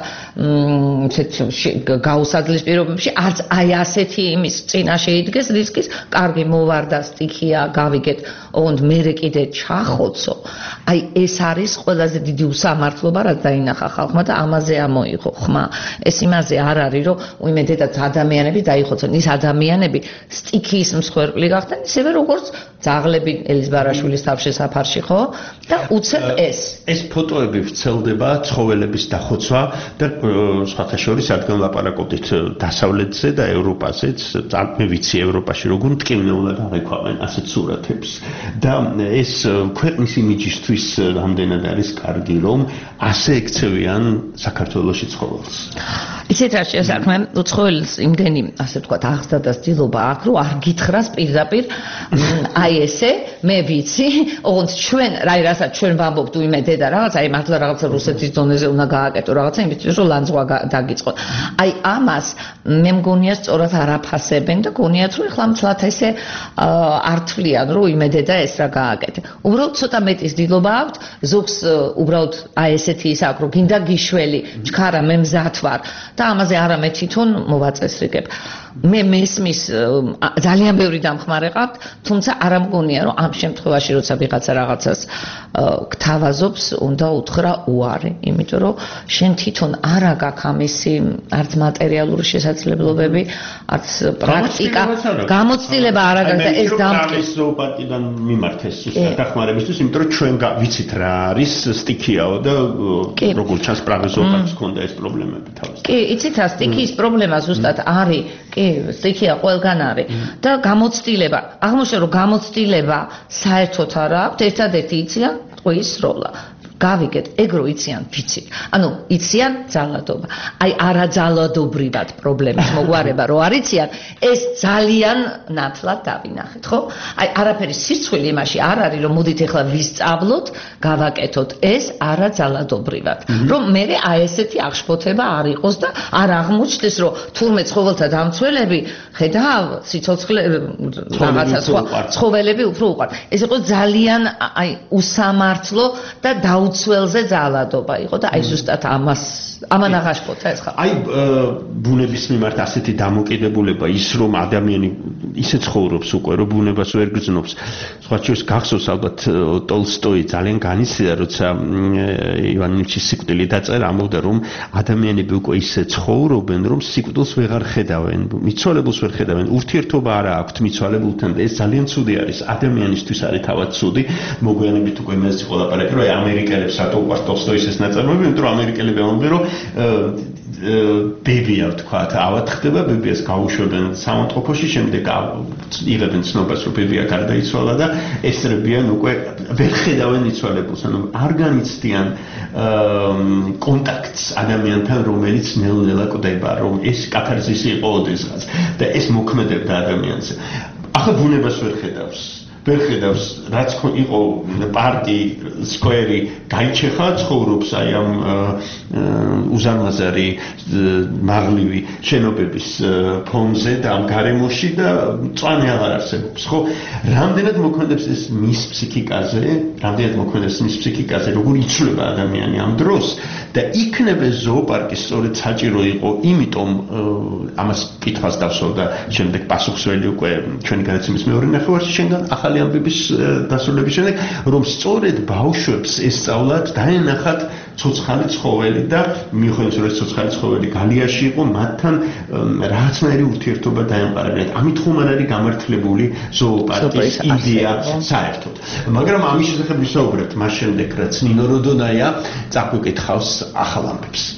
გაუსაძლის პირობებში, არც აი ასეთი იმის წინაშე შეიდგეს რისკის, კარგი მოვარდა სტიქია, გავიგეთ, ოღონდ მერე კიდე ჩახოცო. აი ეს არის ყველაზე დიდი უსამართლობა, რაც დაინახა ხალხმა და ამაზე ამოიღო ხმა. ეს იმაზე არ არის, რომ უიმედედად ადამიანები დაიხოცონ. ის ადამიანები სტიქიის მსხვერპლი გახდნენ, ისევე როგორც ძაღლები ელიზბარაშვილის თავშესაფარში, ხო? და უცებ ეს ფოტოები ვრცელდება ცხოველების დახოცვა და სხვათა შორის რადგან ლაპარაკობთ დასავლეთზე და ევროპაზეც, მე ვიცი ევროპაში როგორ მტკივნეულად აღიქვამენ ასეთ სურათებს და ეს ქვეყნის იმიჯისთვის რამდენად არის კარგი, რომ ასე ექცევიან საქართველოში ცხოველს. ისეთ რა შეასახმე, ცხოველს იმდენი, ასე ვთქვათ, აღზრდა და ცდილობა აქვს, რომ არ გითხრას პირდაპირ აი ესე, მე ვიცი, ოღონდ ჩვენ, რასაც ჩვენ ვამბობთ უიმედე და რაღაც, აი მართლა რაღაცა რუსეთის ზონეზე უნდა გააკეთო რაღაცა, იმისთვის რომ ლანძღვა დაგიწყო. აი ამას მე მგონია სწორად არაფასებენ და გონიათ რომ ეხლა მცლად ესე არ თვლიან რომ იმედე და ეს რა გააკეთე. უბრალოდ ცოტა მეტი ცდილობა აქვს, ზოგს უბრალოდ აი ესეთი ის აქვს, რომ გინდა გიშველი, ჩქარა მე მზად ვარ და ამაზე არა მე თვითონ მოვაწესრიგებ. მე მესმის ძალიან ბევრი დამხმარე ყავთ, თუმცა არ ამგონია რომ ამ შემთხვევაში როცა ვიღაცა რაღაცას გთავაზობს, უნდა უთხრა უარი, იმიტომ რომ შენ თვითონ არა გაქვს ამისი არც მატერიალური შესაძლებლობები, არც პრაქტიკა, გამოცდილება არა გაქვს და ეს დამტკიცე ზოოპარკიდან მიმართეს დახმარებისთვის, იმიტომ რომ ჩვენ ვიცით რა არის სტიქიაო და როგორ ჩანს პრაღის ზოოპარკს ჰქონდა ეს პრობლემები თავის. კი, იცით რა სტიქიის პრობლემა ზუსტად არის, კი, სტიქია ყველგან არის და გამოცდილება, აღმოჩნდა რომ გამოცდილება საერთოდ არ აქვს, ერთადერთი იციან ტყუის სროლა. გავიგეთ, ეგრო იციან ვიცით. ანუ იციან ძალადობა. აი არაძალადობრივად პრობლემის მოგვარება რო არიციან, ეს ძალიან ნათლად დავინახეთ, ხო? აი არაფერი სირცხვილი იმაში არ არის, რომ მოდით ეხლა ვისწავლოთ, გავაკეთოთ ეს არაძალადობრივად. რომ მე აი ესეთი აღშფოთება არ იყოს და არ აღმოჩნდეს, რომ თურმე ცხოველთა დამცველები, ხედავ, სიცოცხლე რაღაცა სხვა ცხოველები უფრო უყვართ. ეს იყო ძალიან აი უსამართლო და უცველზე ძალადობა იყო და აი ზუსტად ამან აღაშფოთა ეს ხალხი. აი ბუნების მიმართ ასეთი დამოკიდებულება ის რომ ადამიანი ისე ცხოვრობს უკვე რომ ბუნებას ვერ გრძნობს. სხვა შორის გახსოვს ალბათ ტოლსტოი ძალიან განიცდიდა როცა ივან ნიჩის სიკვდილი დაწერა ამბობდა რომ ადამიანები უკვე ისე ცხოვრობენ რომ სიკვდილს ვეღარ ხედავენ, მიცვალებულს ვერ ხედავენ, ურთიერთობა არა აქვთ მიცვალებულთან და ეს ძალიან ცუდი არის. ადამიანისთვის არის თავად ცუდი. მოგვიანებით უკვე მეც იყო ლაპარაკი რომ ამერიკელებს რატო უყვართ ტოლსტოის ეს ნაწარმოები, იმიტომ რომ ამერიკელები ამბობენ რომ ბებია ვთქვათ, ავად ხდება, ბებიას გაუშვებენ სამონტყოფოში, შემდეგ იღებენ ცნობას, რომ ბებია გარდაიცვალა და ესწრებიან უკვე ვერ ხედავენ იცვალებულს, ანუ არ განიცდიან კონტაქტს ადამიანთან, რომელიც ნელ-ნელა კვდება, რომ ეს კათარზისი იყო ოდესღაც და ეს მოქმედებდა ადამიანზე. ახლა ბუნებას ვერ ხედავს. ვერ ხედავს, რაც იყო პარკი, სკვერი, გაიჩეხა, ცხოვრობს აი ამ უზარმაზარი მაღლივი შენობების ფონზე და ამ გარემოში და მწვანე აღარ არსებობს, ხო? რამდენად მოქმედებს ეს მის ფსიქიკაზე, რამდენად მოქმედებს მის ფსიქიკაზე, როგორ იცვლება ადამიანი ამ დროს და იქნება ზოოპარკი სწორედ საჭირო იყო, იმიტომ ამას კითხვას დავსვავ და შემდეგ პასუხსველი უკვე ჩვენი განაცემის მეორე ნახევარში შენგან ახალი ამბების დასრულების შემდეგ, რომ სწორედ ბავშვებს ესწავლათ დაენახათ ცოცხალი ცხოველი და მიუხედავად რომ ცოცხალი ცხოველი გალიაში იყო, მათთან რაღაცნაირი ურთიერთობა დაემყარებინათ. ამით ხომ არ არის გამართლებული ზოოპარკის იდეა საერთოდ. მაგრამ ამის შესახებ ვისაუბრებთ მას შემდეგ, რაც ნინო როდონაია წაგვიკითხავს ახალ ამბებს.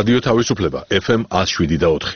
რადიო თავისუფლება FM 107.4.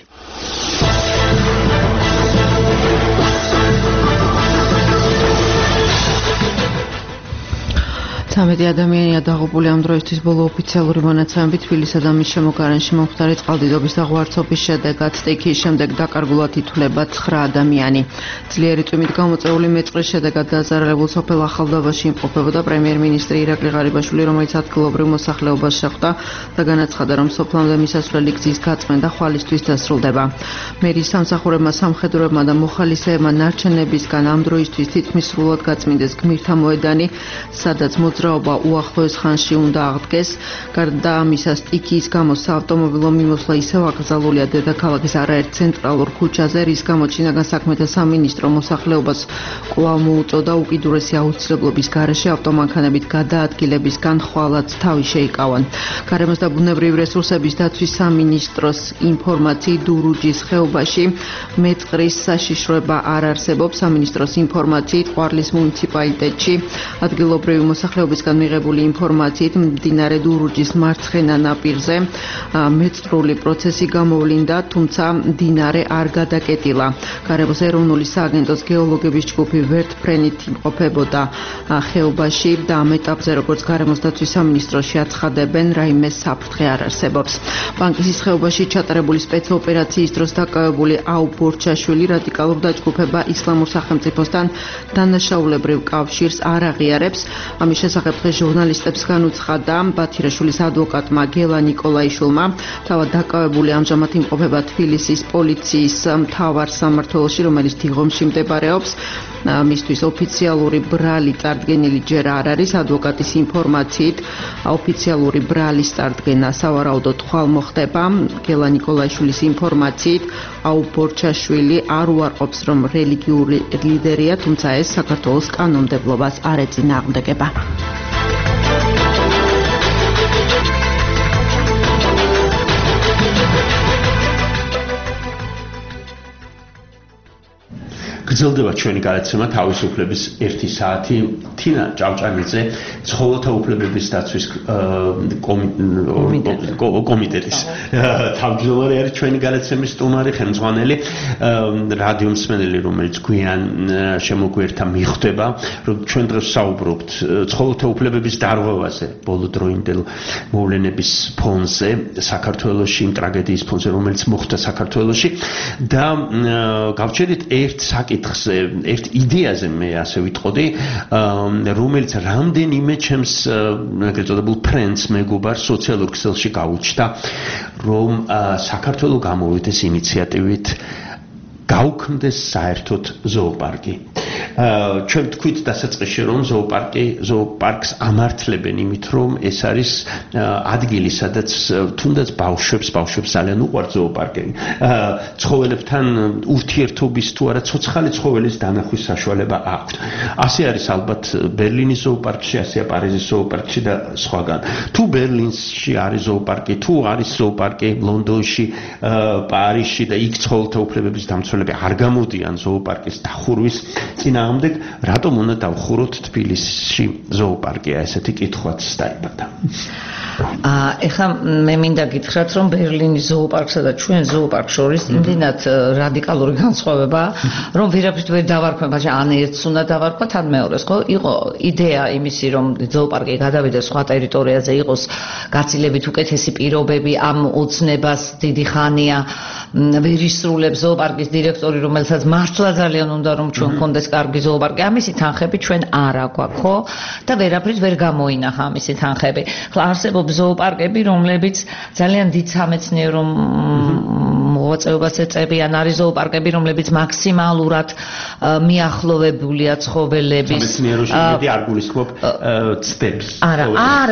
სამედი ადამიანია დაღუპული ამ დროისთვის ბოლო ოფიციალური მონაცემებით თბილისსა და მის შემოგარენში მომხდარი წყალდიდობის და ღვარცობის შედეგად სტიქიის შემდეგ დაკარგულად ითვლება 9 ადამიანი. ძლიერი წვიმით გამოწვეული მეწყრის შედეგად დაზარალებულ სოფელ ახალდაბაში იმყოფებოდა პრემიერ-მინისტრი ირაკლი ღარიბაშვილი, რომელიც ადგილობრივ მოსახლეობას შეხვდა და განაცხადა, რომ სოფლამდე მისასვლელი გზის გაწმენდა ხვალისთვის დასრულდება. მერის სამსახურებმა, სამხედროებმა და მოხალისეებმა ნარჩენებისგან ამ დროისთვის თითქმის სრულად გაწმინდეს გმირთა მოედანი, სადაც მოძრაობა უახლოეს ხანში უნდა აღდგეს. გარდა ამისა, სტიქიის გამო საავტომობილო მიმოსვლა ისევ აკრძალულია დედაქალაქის არაერთ ცენტრალურ ქუჩაზე, რის გამოც შინაგან საქმეთა სამინისტრო მოსახლეობას კვლავ მოუწოდა უკიდურესი აუცილებლობის გარეშე ავტომანქანებით გადაადგილებისგან ხვალაც თავი შეიკავონ. გარემოს და ბუნებრივი რესურსების დაცვის სამინისტროს ინფორმაციით დურუჯის ხეობაში მეწყრის საშიშროება არ არსებობს. სამინისტროს ინფორმაციით ყვარლის მუნიციპალიტეტში ადგილობრივი მოსახლეობისგან მიღებული ინფორმაციით მდინარე დურუჯის მარცხენა ნაპირზე მეწყრული პროცესი გამოვლინდა, თუმცა მდინარე არ გადაკეტილა. გარემოს ეროვნული სააგენტოს გეოლოგების ჯგუფი ვერტფრენით იმყოფებოდა ხეობაში და ამ ეტაპზე, როგორც გარემოს დაცვის სამინისტროში აცხადებენ, რაიმე საფრთხე არ არსებობს. ბანკისის ხეობაში ჩატარებული სპეცოპერაციის დროს დაკავებული აუ ბორჩაშვილი რადიკალურ დაჯგუფება ისლამურ სახელმწიფოსთან დანაშაულებრივ კავშირს არ აღიარებს. ამის შესახებ დღეს ჟურნალისტებს განუცხადა ბათირაშვილის ადვოკატმა გელა ნიკოლაიშვილმა. თავად დაკავებული ამჟამად იმყოფება თბილისის პოლიციის მთავარ სამმართველოში, რომელიც დიღომში მდებარეობს. მისთვის ოფიციალური ბრალი წარდგენილი ჯერ არ არის. ადვოკატის ინფორმაციით ოფიციალური ბრალის წარდგენა სავარაუდოდ ხვალ მოხდება. გელა ნიკოლაიშვილის ინფორმაციით აუ ბორჩაშვილი არ უარყოფს, რომ რელიგიური ლიდერია, თუმცა ეს საქართველოს კანონმდებლობას არ ეწინააღმდეგება. გრძელდება ჩვენი გადაცემა თავისუფლების 1 საათი. თინა ჭავჭანიძე, ცხოველთა უფლებების დაცვის კომიტეტის თავმჯდომარე არის ჩვენი გადაცემის სტუმარი, ხელმძღვანელი, რადიო მსმენელი, რომელიც გვიან შემოგვერთა მიხვდება, რომ ჩვენ დღეს საუბრობთ ცხოველთა უფლებების დარღვევაზე ბოლოდროინდელ მოვლენების ფონზე, საქართველოში, იმ ტრაგედიის ფონზე, რომელიც მოხდა საქართველოში და გავჩერდით ერთ საკითხზე, ერთ იდეაზე მე ასე ვიტყოდი, რომელიც რამდენიმე ჩემს ეგრეთ წოდებულ ფრენდს მეგობარ სოციალურ ქსელში გაუჩნდა, რომ საქართველო გამოვიდეს ინიციატივით გაუქმდეს საერთოდ ზოოპარკი. ჩვენ თქვით დასაწყისში, რომ ზოოპარკს ამართლებენ იმით, რომ ეს არის ადგილი, სადაც თუნდაც ბავშვებს ძალიან უყვართ ზოოპარკი. ცხოველებთან ურთიერთობის თუ არა ცოცხალი ცხოველის დანახვის საშუალება აქვთ. ასე არის ალბათ ბერლინის ზოოპარკში, ასეა პარიზის ზოოპარკში და სხვაგან. თუ ბერლინში არის ზოოპარკი, თუ არის ზოოპარკი ლონდონში, პარიზში და იქ ცხოველთა უფლებების დამცველები არ გამოდიან ზოოპარკის დახურვის წინააღმდეგ, რატომ უნდა დავხუროთ თბილისში ზოოპარკია? ესეთი კითხვაც დაიბადა. ეხლა მე მინდა გითხრათ, რომ ბერლინის ზოოპარკსა და ჩვენ ზოოპარკს შორის იმდენად რადიკალური განსხვავებაა, რომ ვერაფრით ვერ დავარქვენ, ან ერთს უნდა დავარქვათ, ან მეორეს, ხო? იყო იდეა იმისი, რომ ზოოპარკი გადავიდეს სხვა ტერიტორიაზე, იყოს გაცილებით უკეთესი პირობები, ამ ოცნებას დიდი ხანია ვერ ისრულებს ზოოპარკის დირექტორი, რომელსაც მართლა ძალიან უნდა რომ ჩვენ გქონდეს კარგი ზოოპარკი. ამისი თანხები ჩვენ არ აქვს, ხო? და ვერაფრით ვერ გამოინახა ამისი თანხები. ხლა არსებობს ზოოპარკები, რომლებიც ძალიან დიდ სამეცნიერო მოღვაწეობას ეწევიან, არის ზოოპარკები, რომლებიც მაქსიმალურად მიახლოვებულია ცხოველების. სამეცნიეროში მეტი არ გულისხმობ ცდებს. არა,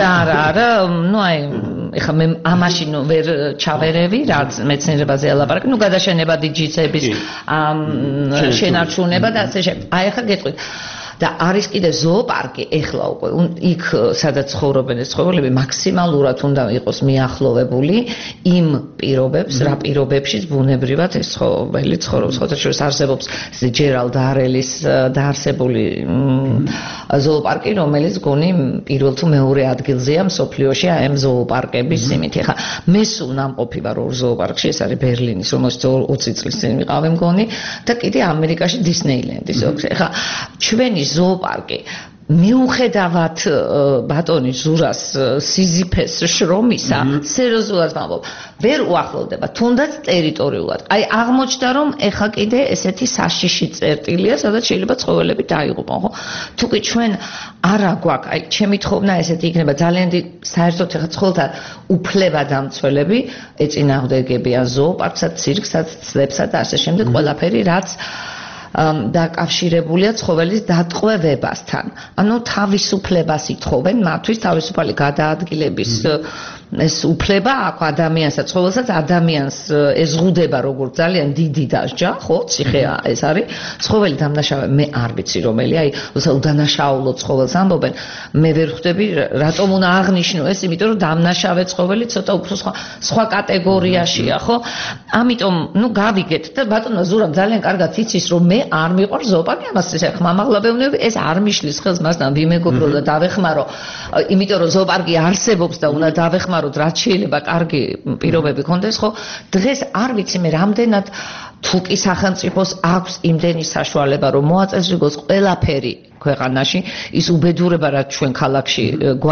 ნუ აი, ეხლა მე ამაში ვერ ჩავერევი, რაც მეცნიერებაზე ელაპარაკი, ნუ გადაშენება დიდ ჯიცების შენარჩუნება და ასე შემდეგ. აი, ეხლა გეტყვით. და არის კიდე ზოოპარკი ეხლა უკვე იქ სადაც ცხოვრობენ ეს ცხოველები მაქსიმალურად უნდა იყოს მიახლოვებული იმ პირობებს რა პირობებშიც ბუნებრივად ეს ცხოველი ცხოვრობს ხოთა შორის არსებობს ჯერალდ დარელის დაარსებული ზოოპარკი რომელიც გონი პირველ თუ მეორე ადგილზეა მსოფლიოში აი ამ ზოოპარკების სიმით ეხლა მე სულ ნამყოფი ვარ ორ ზოოპარკში ეს არის ბერლინის რომელშიც 20 წლის წინ ვიყავი მგონი და კიდე ამერიკაში დისნეილენდის ეხლა ჩვენი ზოოპარკი მიუხედავად ბატონი ზურას სიზიფეს შრომისა სერიოზულად ვამბობ ვერ უახლოვდება თუნდაც ტერიტორიულად აი აღმოჩნდა რომ ეხა კიდე ესეთი საშიში წერტილია სადაც შეიძლება ცხოველები დაიღუპონ ხო თუკი ჩვენ არა გვაქვს აი ჩემი თხოვნა ესეთი იქნება ძალიან საერთოდ ეხა ცხოველთა უფლებადამცველები ეწინააღმდეგებიან ზოოპარკსა ცირკსაც ცლებსა და ასე შემდეგ ყველაფერი რაც დაკავშირებულია ცხოველის დატყვევებასთან. ანუ თავისუფლებას ითხოვენ მათთვის თავისუფალი გადაადგილების ეს უფლება აქვს ადამიანსა ცხოველსაც ადამიანს ეზღუდება როგორც ძალიან დიდი დასჯა, ხო, ციხეა ეს არის. ცხოველი დამნაშავე მე არ ვიცი რომელი, აი, უდანაშაულო ცხოველს ამბობენ. მე ვერ ხვდები რატომ უნდა აღნიშნო ეს, იმიტომ რომ დამნაშავე ცხოველი ცოტა უფრო სხვა კატეგორიაშია, ხო? ამიტომ, ნუ გავიგეთ და ბატონო ზურამ ძალიან კარგად იცის რომ მე არ მიყვარს ზოოპარკი, ამას ესე ხმამაღლაბევნები ეს არ მიშლის ხელს მასთან ვიმეგობრო და დავეხმარო, იმიტომ რომ ზოოპარკი არსებობს და უნდა დავეხმარო რაც შეიძლება კარგი პირობები კონდეს ხო დღეს არ ვიცი მე რამდენად თუკი სახელმწიფოს აქვს იმდენი საშუალება რომ მოაწესრიგოს ყველაფერი ქვეყანაში ის უბედურება რაც ჩვენ ქალაქში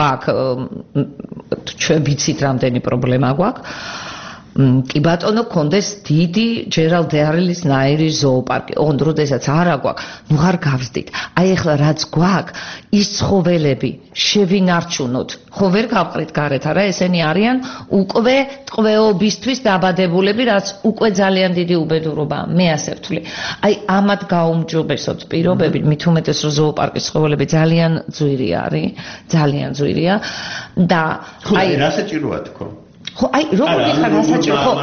გვაქვს ჩვენ ვიცით რამდენი პრობლემა გვაქვს კი ბატონო კონდეს დიდი ჯერალდ დარელის ნაირი ზოოპარკი ოღონდ როდესაც არა გვაქვს ნუ არ გავსდით აი ახლა რაც გვაქვს ის ცხოველები შევინარჩუნოთ ხო ვერ გავყრით გარეთ არა ესენი არიან უკვე ტყვეობისთვის დაბადებულები რაც უკვე ძალიან დიდი უბედურობაა მე ასე ვთვლი აი ამათ გაუმჯობესოთ პირობები მით უმეტეს რომ ზოოპარკის ცხოველები ძალიან ძვირი არის ძალიან ძვირია და აი რა საჭიროა თქო ხო აი როგორ იხარ გასაჭირო ხო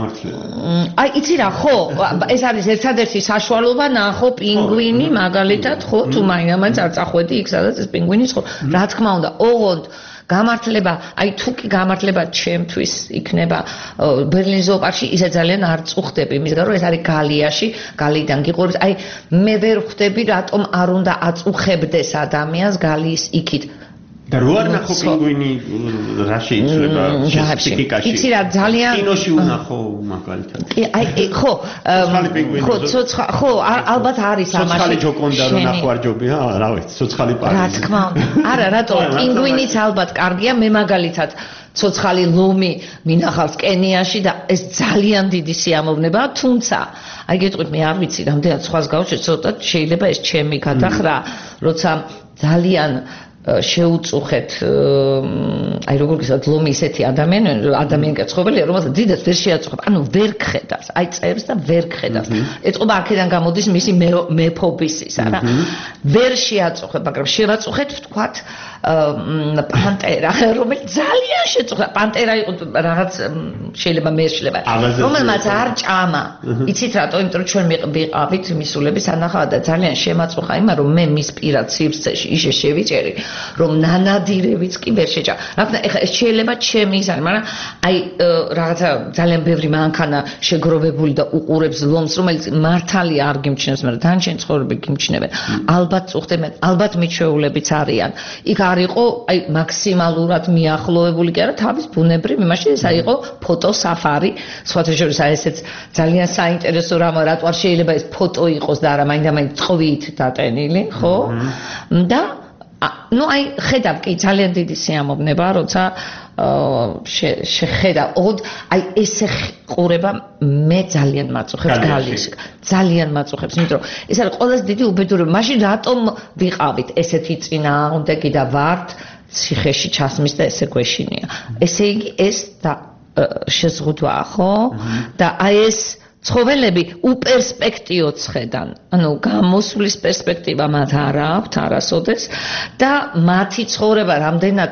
აი იცი რა ხო ეს არის ერთადერთი საშუალება ნახო პინგვინი მაგალითად ხო თუ მაინც არ წახვედი იქ სადაც ეს პინგვინი ხო რა თქმა უნდა ოღონდ გამართლება აი თუკი გამართლება ჩემთვის იქნება ბერლინის ზოოპარკში ისე ძალიან არ წუხდები იმისგან რომ ეს არის გალიაში გალიდან გიყურებს აი მე ვერ ხვდები რატომ არ უნდა აწუხებდეს ადამიანს გალიის იქით და რო არ ნახო პინგვინი რა შეიძლება სპეციფიკაში იცი რა ძალიან კინოში უნახო მაგალითად აი ხო ხო ცოცხალი ხო ალბათ არის ამაში ცოცხალი ჯოკონდა რო ნახვარჯობია რა ვიცი ცოცხალი პარიზი რა თქმა უნდა არა რატო პინგვინიც ალბათ კარგია მე მაგალითად ცოცხალი ლომი მინახავს კენიაში და ეს ძალიან დიდი სიამოვნებაა თუმცა აი გეტყვით მე არ ვიცი რამდენად სხვას გავუშვით ცოტა შეიძლება ეს ჩემი გადახრა როცა ძალიან შეუწუხეთ აი როგორ გისად ლომი ისეთი ადამიანი კაცხოველია რომელსაც დიდად ვერ შეაწუხებ ანუ ვერ გხედავს აი წერს და ვერ გხედავს ეწყობა აქედან გამოდის მისი მეფობისისა რა ვერ შეაწუხებ მაგრამ შევაწუხეთ ვთქვათ პანტერა რომელიც ძალიან შეწუხდა პანტერა იყო რაღაც შეიძლება მე შეიძლება რომელმაც არ ჭამა იცით რატო იმიტომ რომ ჩვენ ვიყავით მისულები სანახავად და ძალიან შემაწუხა იმა რომ მე მის პირად სივრცეში ისე შევიჭერი რომ ნანადირებიც კი ვერ შეჭა. რადგან ეხლა ეს შეიძლება ჩემი ის არის, მაგრამ აი რაღაცა ძალიან ბევრი მანქანა შეგროვებული და უყურებს ლომს, რომელიც მართალი არ გიმჩნევს, მაგრამ დანარჩენი ცხოვრები გიმჩნევენ. ალბათ წუხდებიან, ალბათ მიჩვეულებიც არიან. იქ არ იყო აი მაქსიმალურად მიახლოებული კი არა თავის ბუნებრივ იმაში ეს იყო ფოტოსაფარი. სხვათა შორის აი ესეც ძალიან საინტერესო რამ რატო არ შეიძლება ეს ფოტო იყოს და არა მაინდა-მაინც წვით დატენილი, ხო? და ну აი ხედავ კი ძალიან დიდი სიამოვნებაა როცა შეხედავ აი ესე ყურება მე ძალიან მაწუხებს გალის ძალიან მაწუხებს იმიტომ რომ ეს არის ყველაზე დიდი უბედურება მაშინ რატომ ვიყავით ესეთი წინააღმდეგი და ვართ ციხეში ჩასმის და ესე გვეშინია ესე იგი ეს და შეზღუდვაა ხო და აი ეს ცხოველები უპერსპექტივოდ ხედან. ანუ გამოსვლის პერსპექტივა მათ არ აქვთ არასოდეს და მათი ცხოვრება რამდენად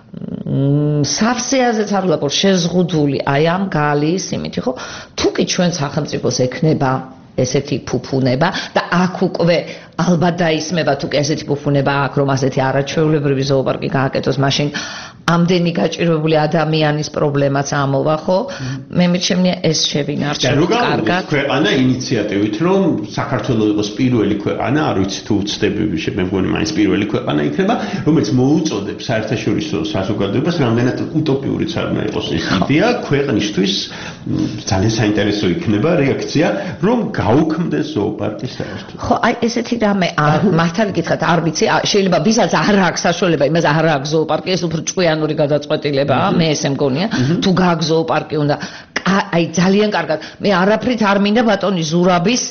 სავსეაზეც არ ვლაპარაკობ შეზღუდული აი ამ გალის იმითი ხო? თუკი ჩვენ სახელმწიფოს ექნება ესეთი ფუფუნება და აქ უკვე ალბათ დაისმება თუ კი ესეთი ფუფუნება აქვს რომ ასეთი არაჩვეულებრივი ზოოპარკი გააკეთოს მაშინ ამდენი გაჭირვებული ადამიანის პრობლემაც ამოვა ხო მე მიჩემნია ეს შევინარჩუნოთ კარგად ქვეყანა ინიციატივით რომ საქართველოს იყოს პირველი ქვეყანა არ ვიცი თუ უცდები მე მგონი მაინც პირველი ქვეყანა იქნება რომელიც მოუწოდებს საერთაშორისო საზოგადოებას რამდენად უტოპიურიც არ უნდა იყოს ეს იდეა ქვეყნისთვის ძალიან საინტერესო იქნება რეაქცია რომ გაუქმდეს ზოოპარკი საერთოდ ხო აი ესეთი რამე მართალი გითხრათ არ ვიცი შეიძლება ვისაც არ აქვს საშუალება იმას არ აქვს ზოოპარკი ეს უფრო ჭკვიანური გადაწყვეტილებაა მე ესე მგონია თუ გაქვს ზოოპარკი უნდა აი ძალიან კარგად მე არაფრით არ მინდა ბატონი ზურაბის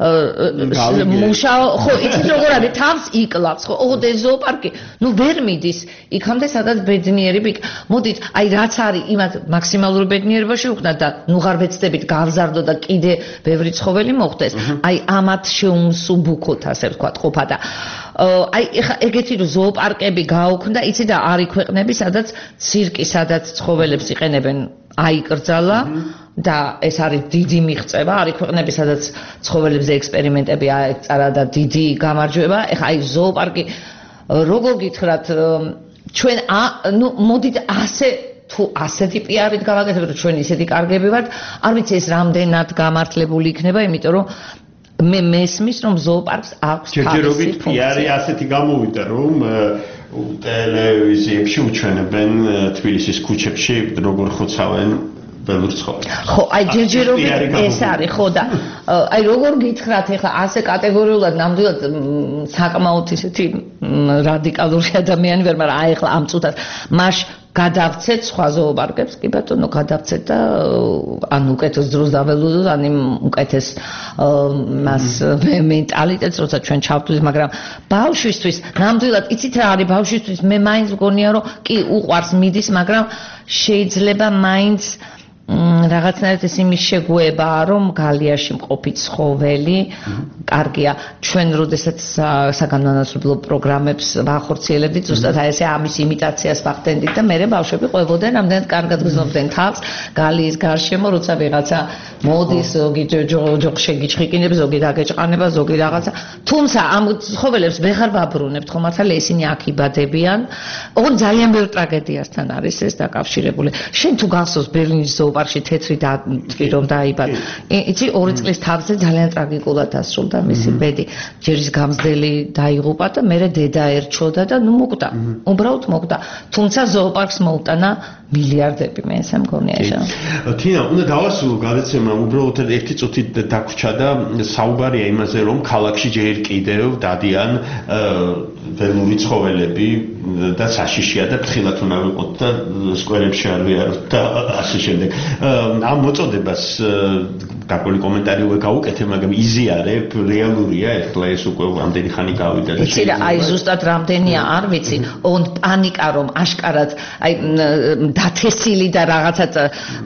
მუშაო ხო იცით როგორ არის თავს იკლავს ხო ოღონდ ეს ზოოპარკი ნუ ვერ მიდის იქამდე სადაც ბედნიერი მოდით აი რაც არის იმათ მაქსიმალურ ბედნიერებაში ვხდათ და ნუ ღარ ვეცდებით გავზარდო და კიდე ბევრი ცხოველი მოხდეს აი ამათ შეუმსუბუქოთ ასე ვთქვათ ყოფა და აი ეხა ეგეთი ზოოპარკები გაუქმდა იცი და არის ქვეყნები სადაც ცირკი სადაც ცხოველებს იყენებენ აიკრძალა და ეს არის დიდი მიღწევა არის ქვეყნები სადაც ცხოველებზე ექსპერიმენტები აეწარა და დიდი გამარჯვება ეხა აი ზოოპარკი როგორ გითხრათ ჩვენ ნუ მოდით ასე თუ ასეთი პიარით გავაკეთებთ რომ ჩვენ ისეთი კარგები ვართ არ ვიცი ეს რამდენად გამართლებული იქნება იმიტომ რომ მე მესმის რომ ზოოპარკს აქვს თავისი პიარი ასეთი გამოვიდა რომ ტელევიზიებში უჩვენებენ თბილისის ქუჩებში როგორ ხოცავენ ველურ ცხოველს. ხო, აი ჯერჯერობით ეს არის, ხო და აი როგორ გითხრათ, ეხლა ასე კატეგორიულად ნამდვილად საკმაოდ ისეთი რადიკალური ადამიანი ვარ, მაგრამ აი ეხლა ამ წუთას მაშ გადავცეთ სხვა ზოოპარკებს, კი ბატონო, გადავცეთ და ან უკეთეს დროს დაველოდოთ, ან იმ უკეთეს მას მენტალიტეტს, როცა ჩვენ ჩავთვლით, მაგრამ ბავშვისთვის, ნამდვილად, იცით რა არის ბავშვისთვის, მე მაინც მგონია, რომ კი უყვარს მიდის, მაგრამ შეიძლება მაინც რაღაცნაირად ეს იმის შეგუებაა, რომ გალიაში მყოფი ცხოველი, კარგია, ჩვენ როდესაც საგანმანათლებლო პროგრამებს ვახორციელებდით, ზუსტად აი ესე ამის იმიტაციას ვახდენდით და მე ბავშვები ყვებოდნენ, რამდენად კარგად გრძნობდნენ თავს, გალიის გარშემო, როცა ვიღაცა მოდის, ზოგი ჯოხში გიჩხიკინებს, ზოგი დაგეჭყანება, ზოგი რაღაცა. თუმცა ამ ცხოველებს ვეღარ ვაბრუნებთ, ხო მართალია ისინი აქ იბადებიან. ოღონდ ძალიან ბევრ ტრაგედიასთან არის ეს დაკავშირებული. შენ თუ გახსოვს ბერლინის ზოოპარკში თეთრი რომ დაიბადა. იცი 2 წლის თავზე ძალიან ტრაგიკულად დასრულდა მისი ბედი. ჯერის გამზდელი დაიღუპა და მე დედა ერჩოდა და ნუ მოკვდა. უბრალოდ მოკვდა. თუმცა ზოოპარკს მოუტანა მილიარდები მე ესე მგონია ეს. თინა, უნდა დავასრულო გადაცემა, უბრალოდ ერთი წუთი დაგვრჩა და საუბარია იმაზე, რომ ქალაქში ჯერ კიდევ დადიან ველური ცხოველები და საშიშია და ფრთხილად უნდა ვიყოთ და სკვერებში არ ვიაროთ და ასე შემდეგ. ამ მოწოდებას დაგველი კომენტარი უკვე გავუკეთე, მაგრამ იზიარებ, რეალურია, ეხლა ეს უკვე ამდენი ხანი გავიდა და იცი რა, აი ზუსტად რამდენია არ ვიცი, ოღონდ პანიკა რომ აშკარად აი დათესილი და რაღაცა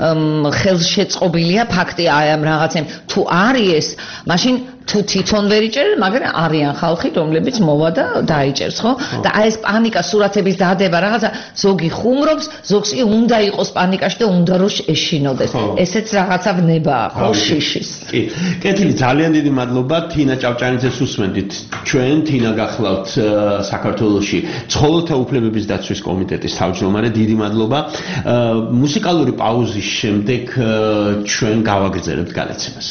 ხელშეწყობილია ფაქტია აი ამ რაღაცემ თუ არის ეს, მაშინ თუ თვითონ ვერ იჭერენ, მაგრამ არიან ხალხი, რომლებიც მოვა და დაიჭერს, ხო? და აი ეს პანიკა სურათების დადება რაღაცა ზოგი ხუმრობს, ზოგს კი უნდა იყოს პანიკაში და უნდა რომ ეშინოდეს. ესეც რაღაცა ვნებაა, ხო, შიშის. კი. კეთილი, ძალიან დიდი მადლობა თინა ჭავჭანიძეს უსმენდით. ჩვენ თინა გახლავთ საქართველოში ცხოველთა უფლებების დაცვის კომიტეტის თავმჯდომარე. დიდი მადლობა. მუსიკალური პაუზის შემდეგ ჩვენ გავაგრძელებთ გადაცემას.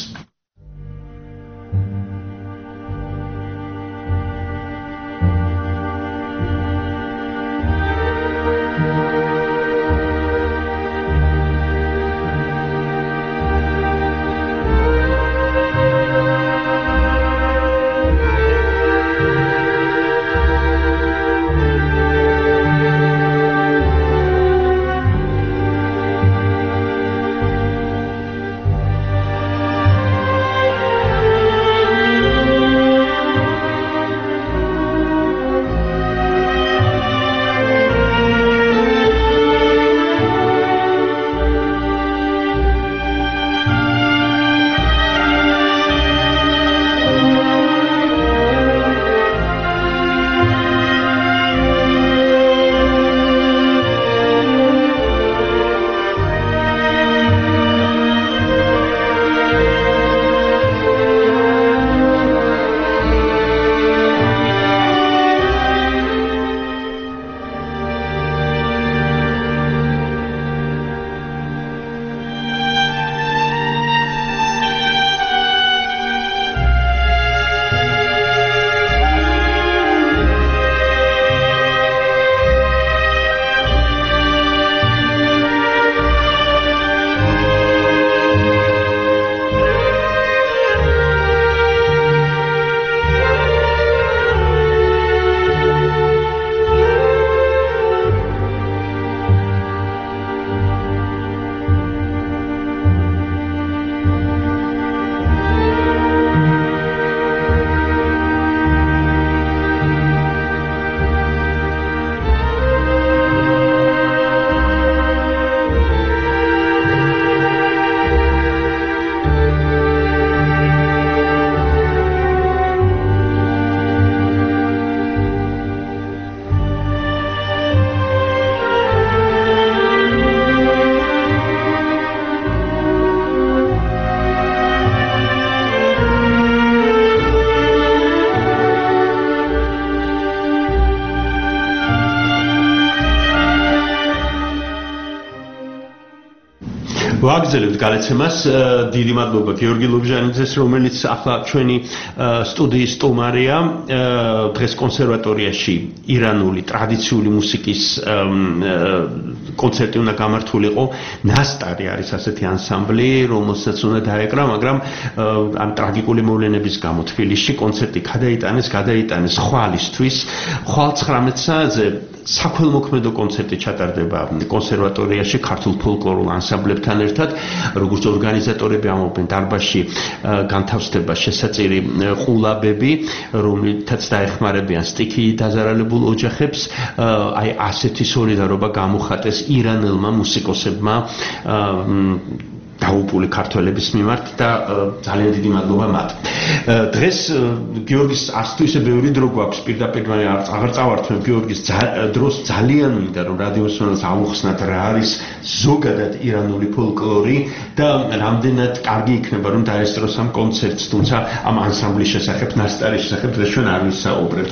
ვაგრძელებთ გალაცემას. დიდი მადლობა გიორგი ლობჟანიძეს, რომელიც ახლა ჩვენი სტუდიის სტუმარია. დღეს კონსერვატორიაში ირანული ტრადიციული მუსიკის კონცერტი უნდა გამართულიყო. ნასტარი არის ასეთი ანსამბლი, რომელსაც უნდა დაეკრა, მაგრამ ამ ტრაგიკული მოვლენების გამო თბილისში კონცერტი გადაიტანეს ხვალისთვის. ხვალ 19 საათზე საქველმოქმედო კონცერტი ჩატარდება კონსერვატორიაში ქართულ ფოლკლორულ ანსამბლებთან ერთად. როგორც ორგანიზატორები ამბობენ, დარბაზში განთავსდება შესაწირი ყულაბები, რომლითაც დაეხმარებიან სტიქიით დაზარალებულ ოჯახებს. აი ასეთი სოლიდარობა გამოხატეს ირანელმა მუსიკოსებმა დაუპული ქართველების მიმართ და ძალიან დიდი მადლობა მათ. დღეს გიორგის არც თუ ისე ბევრი დრო გვაქვს პირდაპირ აღარ წავართმევ გიორგის დროს ძალიან მინდა რომ რადიოსმენელს ავუხსნათ რა არის ზოგადად ირანული ფოლკლორი და რამდენად კარგი იქნება რომ დაესწროს ამ კონცერტს, თუმცა ამ ანსამბლის შესახებ, ნასტარის შესახებ დღეს ჩვენ არ ვისაუბრებთ.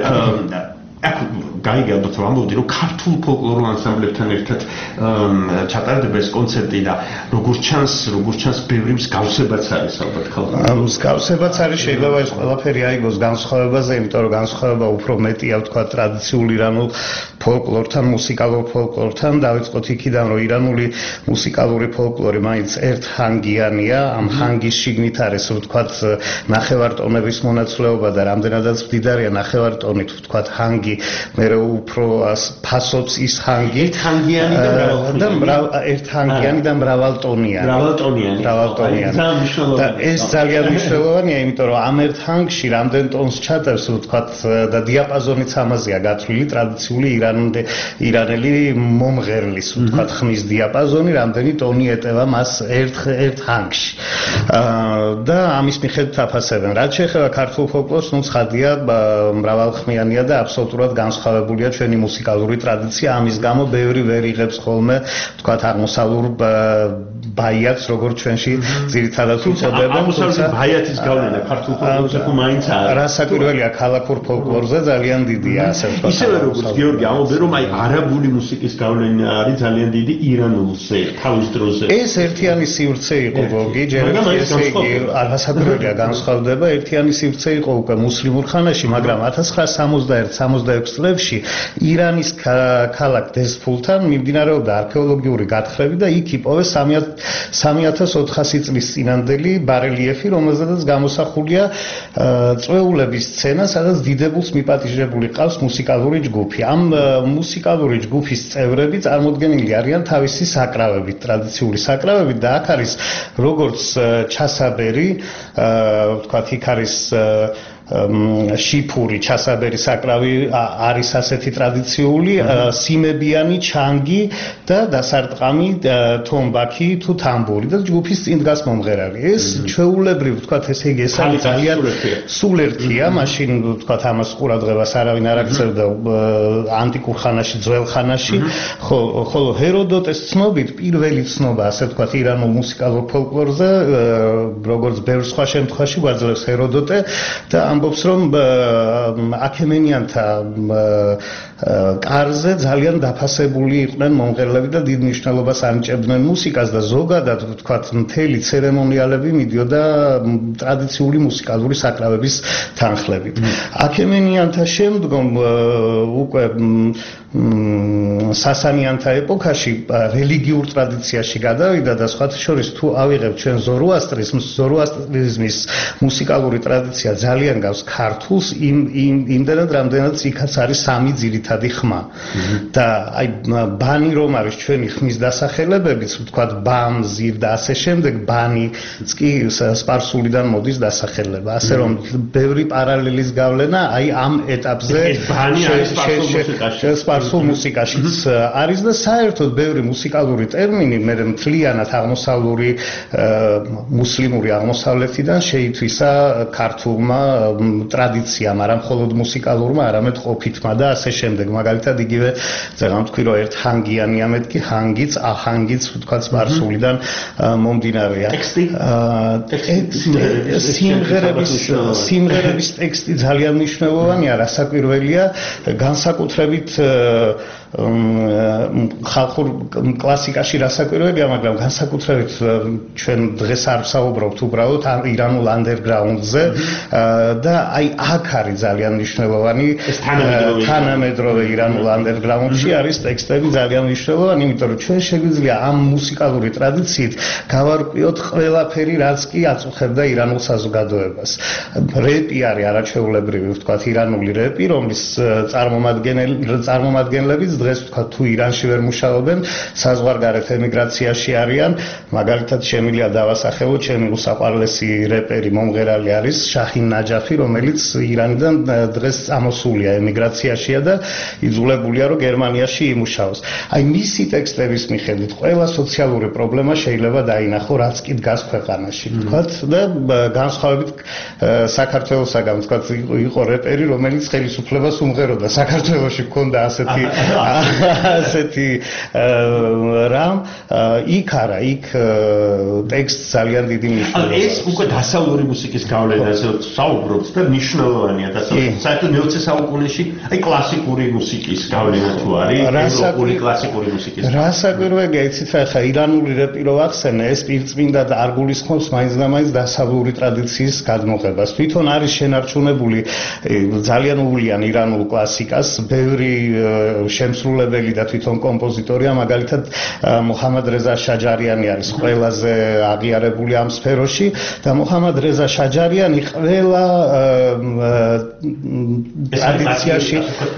გაიგებთ რომ ამბობდი რომ ქართულ ფოლკლორულ ანსამბლებთან ერთად ჩატარდება ეს კონცერტი და როგორც ჩანს ბევრი მსგავსებაც არის ალბათ ხალხთან. მსგავსებაც არის, შეიძლება ეს ყველაფერი აიგოს განსხვავებაზე, იმიტომ რომ განსხვავება უფრო მეტია ვთქვა ტრადიციულ ირანულ ფოლკლორთან, მუსიკალურ ფოლკლორთან. დავიწყოთ იქიდან რომ ირანული მუსიკალური ფოლკლორი მაინც ერთჰანგიანია, ამ ჰანგის შიგნით არის ვთქვათ ნახევარტონების მონაცვლეობა და რამდენადაც მდიდარია ნახევარტონით ვთქვათ ჰანგი მერე უფრო ფასობს ის ჰანგი ერთჰანგიანი და მრავალტონიანი და ეს ძალიან მნიშვნელოვანია, იმიტომ რომ ამ ერთ ჰანგში რამდენ ტონს ჩატარს ვთქვათ და დიაპაზონიც ამაზეა გათვლილი ტრადიციული ირანელი მომღერლის ვთქვათ ხმის დიაპაზონი რამდენი ტონი ეტევა მას ერთ ჰანგში და ამის მიხედვით აფასებენ. რაც შეეხება ქართულ ფოლკლორს, ნუ ცხადია მრავალხმიანია და აბსოლუტურად განსხვავებულია ჩვენი მუსიკალური ტრადიცია. ამის გამო ბევრი ვერ იღებს ხოლმე ვთქვათ აღმოსავლურ ბაიათს, როგორც ჩვენში ძირითადად უწოდებენ. აღმოსავლური ბაიათის გავლენა ქართულ ფოლკლორზე თუ მაინც არის. რასაკვირველია, ქალაქურ ფოლკლორზე ძალიან დიდია, ასე ვთქვათ. ისევე როგორც გიორგი ამბობენ, რომ აი არაბული მუსიკის გავლენა არის ძალიან დიდი ირანულზე თავის დროზე. ეს ერთიანი სივრცე იყო გოგი, ჯერ ესე იგი რასაკვირველია განსხვავდება, ერთიანი სივრცე იყო უკვე მუსლიმურ ხანაში, მაგრამ 1961-66 წლებში ირანის ქალაქ დესფულთან მიმდინარეობდა არქეოლოგიური გათხრები და იქ იპოვეს 3400 წლის წინანდელი ბარელიეფი, რომელზედაც გამოსახულია წვეულების სცენა, სადაც დიდებულს მიპატიჟებული ყავს მუსიკალური ჯგუფი. ამ მუსიკალური ჯგუფის წევრები წარმოდგენილი არიან თავისი საკრავებით, ტრადიციული საკრავებით და აქ არის როგორც ჩასაბერი, ვთქვათ, იქ არის შიფური ჩასაბერი საკრავი არის ასეთი ტრადიციული, სიმებიანი ჩანგი და დასარტყამი თომბაქი თუ თამბური და ჯგუფის წინ დგას მომღერალი. ეს ჩვეულებრივ ვთქვათ, ესე იგი ეს არის ძალიან სულერთია, მაშინ ვთქვათ ამას ყურადღებას არავინ არ აქცევდა ანტიკურ ხანაში, ძველ ხანაში, ხოლო ჰეროდოტეს ცნობით პირველი ცნობა, ასე ვთქვათ, ირანულ მუსიკალურ ფოლკლორზე, როგორც ბევრ სხვა შემთხვევაში გვაძლევს ჰეროდოტე და ამბობს რომ აქემენიანთა კარზე ძალიან დაფასებული იყვნენ მომღერლები და დიდ მნიშვნელობას ანიჭებდნენ მუსიკას და ზოგადად ვთქვათ მთელი ცერემონიალები მიდიოდა ტრადიციული მუსიკალური საკრავების თანხლებით. აქემენიანთა შემდგომ უკვე სასანიანთა ეპოქაში რელიგიურ ტრადიციაში გადავიდა და სხვათა შორის თუ ავიღებთ ჩვენ ზოროასტრიზმის მუსიკალური ტრადიცია ძალიან გავს ქართულს იმდენად რამდენად იქაც არის სამი ძირითადი ხმა და აი ბანი რომ არის ჩვენი ხმის დასახელებებიც ვთქვათ ბამ, ზირ და ასე შემდეგ ბანიც კი სპარსულიდან მოდის დასახელება, ასე რომ ბევრი პარალელის გავლენა აი ამ ეტაპზე სპარსულ მუსიკაშიც არის და საერთოდ ბევრი მუსიკალური ტერმინი მე მთლიანად აღმოსავლური მუსლიმური აღმოსავლეთიდან შეითვისა ქართულმა ტრადიციამ, არა მხოლოდ მუსიკალურმა, არამედ ყოფითმა და ასე შემდეგ. მაგალითად იგივე ზეგან თქვი რომ ერთ ჰანგიანია, მეთქი ჰანგიც, აჰანგიც ვთქვათ სპარსულიდან მომდინარეა. სიმღერების ტექსტი ძალიან მნიშვნელოვანია, რასაკვირველია, განსაკუთრებით ხალხურ კლასიკაში რასაკვირველია, მაგრამ განსაკუთრებით ჩვენ დღეს არ ვსაუბრობთ უბრალოდ ირანულ ანდერგრაუნდზე და აი აქ არის ძალიან მნიშვნელოვანი თანამედროვე ირანულ ანდერგრაუნდში არის ტექსტები ძალიან მნიშვნელოვანი, იმიტომ რომ ჩვენ შეგვიძლია ამ მუსიკალური ტრადიციით გავარკვიოთ ყველაფერი, რაც კი აწუხებდა ირანულ საზოგადოებას. რეპი არის არაჩვეულებრივი, ვთქვათ, ირანული რეპი, რომლის წარმომადგენლებიც დღეს ვთქვათ თუ ირანში ვერ მუშაობენ, საზღვარგარეთ ემიგრაციაში არიან. მაგალითად შემიძლია დავასახელო ჩემი უსაყვარლესი რეპერი მომღერალი არის შაჰინ ნაჯაფი, რომელიც ირანიდან დღეს წამოსულია ემიგრაციაშია და იძულებულია რომ გერმანიაში იმუშაოს. აი მისი ტექსტების მიხედვით ყველა სოციალური პრობლემა შეიძლება დაინახო, რაც კი დგას ქვეყანაში, ვთქვათ, და განსხვავებით საქართველოსაგან, ვთქვათ, იყო რეპერი, რომელიც ხელისუფლებას უმღეროდა. საქართველოში ჰქონდა ასეთი რამ, იქ არა, იქ ტექსტს ძალიან დიდი მნიშვნელობა. ეს უკვე დასავლური მუსიკის გავლენაზე საუბრობთ და მნიშვნელოვანია დასავლური. საერთოდ მე-20 საუკუნეში აი კლასიკური მუსიკის გავლენა თუ არის, ევროპული კლასიკური მუსიკის. რასაკვირველია, იცით რა, ხა ირანული რეპი რო ახსენე, ეს პირწმინდა და არ გულისხმობს მაინც და მაინც დასავლური ტრადიციის გადმოღებას. თვითონ არის შენარჩუნებული ძალიან უვლიან ირანულ კლასიკას, ბევრი შემსრულებელი და თვითონ კომპოზიტორია, მაგალითად მუჰამად რეზა შაჯარიანი არის ყველაზე აღიარებული ამ სფეროში და მუჰამად რეზა შაჯარიანი ყველა ტრადიციაში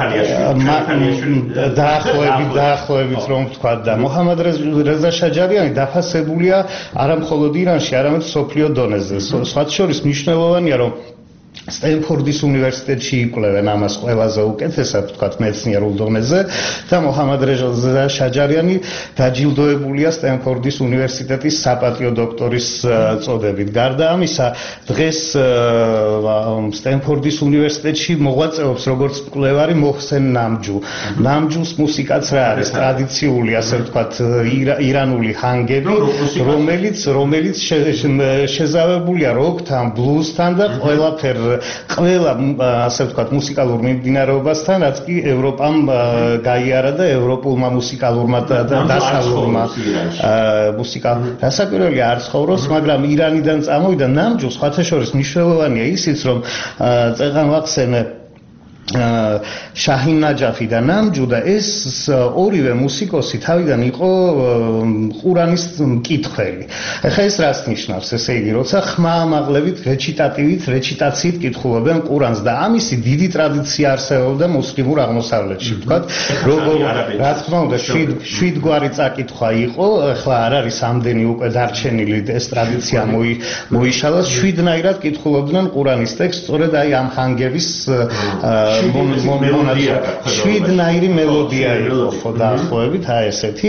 დაახლოებით რომ ვთქვა და მუჰამად რეზა შაჯარიანი დაფასებულია არა მხოლოდ ირანში, არამედ მსოფლიო დონეზე. სხვათა შორის მნიშვნელოვანია რომ სტენფორდის უნივერსიტეტში იკვლევენ ამას ყველაზე უკეთესად, ვთქვათ, მეცნიერულ დონეზე და მუჰამად რეზა შაჯარიანი დაჯილდოებულია სტენფორდის უნივერსიტეტის საპატიო დოქტორის წოდებით. გარდა ამისა, დღეს სტენფორდის უნივერსიტეტში მოღვაწეობს როგორც მკვლევარი მოჰსენ ნამჯუ. ნამჯუს მუსიკაც რა არის? ტრადიციული, ასე ვთქვათ, ირანული ჰანგები, რომელიც შეზავებულია როკთან, ბლუზთან და ყველა ასე ვთქვათ მუსიკალურ მიმდინარეობასთან, რაც კი ევროპამ გაიარა და ევროპულმა მუსიკალურმა და დასავლურმა მუსიკამ რასაკვირველია არ ცხოვრობს, მაგრამ ირანიდან წამოვიდა ნამჯუ. სხვათა შორის მნიშვნელოვანია ისიც, რომ წეღან ვახსენე შაჰინ ნაჯაფი და ნამჯუ და ეს ორივე მუსიკოსი თავიდან იყო ყურანის მკითხველი. ეხლა ეს რას ნიშნავს? ესე იგი, როცა ხმამაღლებით, რეჩიტაციით კითხულობენ ყურანს და ამისი დიდი ტრადიცია არსებობდა მუსლიმურ აღმოსავლეთში, ვთქვათ, როგორ რა თქმა უნდა, შვიდგვარი წაკითხვა იყო, ეხლა არ არის ამდენი უკვე დარჩენილი ეს ტრადიცია მოიშალას, შვიდნაირად კითხულობდნენ ყურანის ტექსტს, სწორედ აი ამ ჰანგების შვიდნაირი მელოდია იყო დაახლოებით აი ესეთი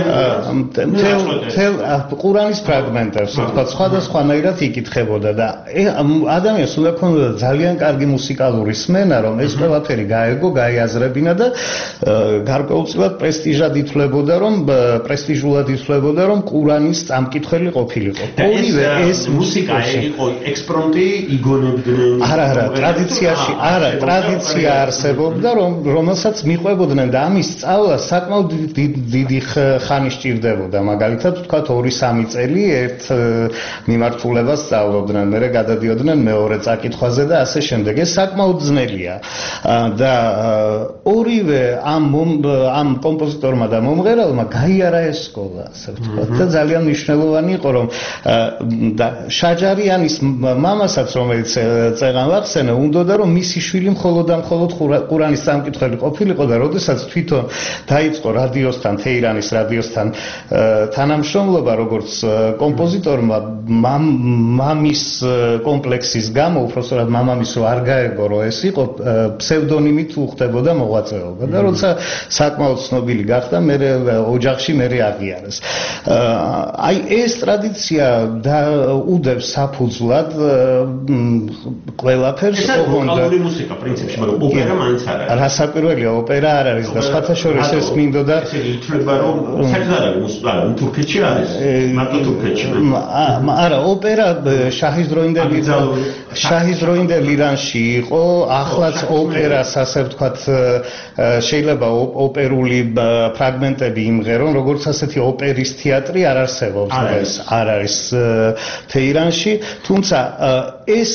ყურანის ფრაგმენტებს ვთქვათ სხვადასხვანაირად იკითხებოდა და ადამიანს უნდა ქონოდა ძალიან კარგი მუსიკალური სმენა, რომ ეს ყველაფერი გაეგო, გაიაზრებინა და გარკვეულწილად პრესტიჟულად ითვლებოდა, რომ ყურანის წამკითხველი ყოფილიყო. ორივე ეს მუსიკა იყო ექსპრომტი იგონებდნენ. არა, ტრადიციაში არა, ტრადიცია არსებობდა, რომელსაც მიყვებოდნენ და ამის სწავლა საკმაოდ დიდი ხანი სჭირდებოდა. მაგალითად, ვთქვათ, 2-3 წელი ერთ მიმართულებას სწავლობდნენ, მერე გადადიოდნენ მეორე წაკითხვაზე და ასე შემდეგ. ეს საკმაოდ ძნელია. და ორივე ამ კომპოზიტორმა და მომღერალმა გაიარა ეს სკოლა, ასე ვთქვათ, და ძალიან მნიშვნელოვანი იყო, რომ შაჯარიანის მამასაც, რომელიც წეღან ვახსენე, უნდოდა რომ მისი შვილი მხოლოდ ყურანის წამკითხველი ყოფილიყო და როდესაც თვითონ დაიწყო რადიოსთან, თეირანის რადიოსთან თანამშრომლობა როგორც კომპოზიტორმა, მამის კომპლექსის გამო, უბრალოდ მამამის რო არ გაეგო, რომ ეს იყო ფსევდონიმით უხდებოდა მოღვაწეობა და როცა საკმაოდ ცნობილი გახდა, მე ოჯახში აღიარეს. აი ეს ტრადიცია უდევს საფუძვლად ყველაფერს, ვოკალური მუსიკა პრინციპში, მაგრამ ოპერა მაინც არ არის. რასაკვირველია, ოპერა არ არის და სხვათა შორის ეს მინდოდა ითვლება რომ საერთოდ არ არის თურქეთში არის მარტო თურქეთში. არა, ოპერა შაჰის დროინდელ ირანში იყო, ახლაც ოპერას ასე ვთქვათ შეიძლება ოპერული ფრაგმენტები იმღერონ, როგორც ასეთი ოპერის თეატრი არ არსებობს დღეს, არ არის თეირანში, თუმცა ეს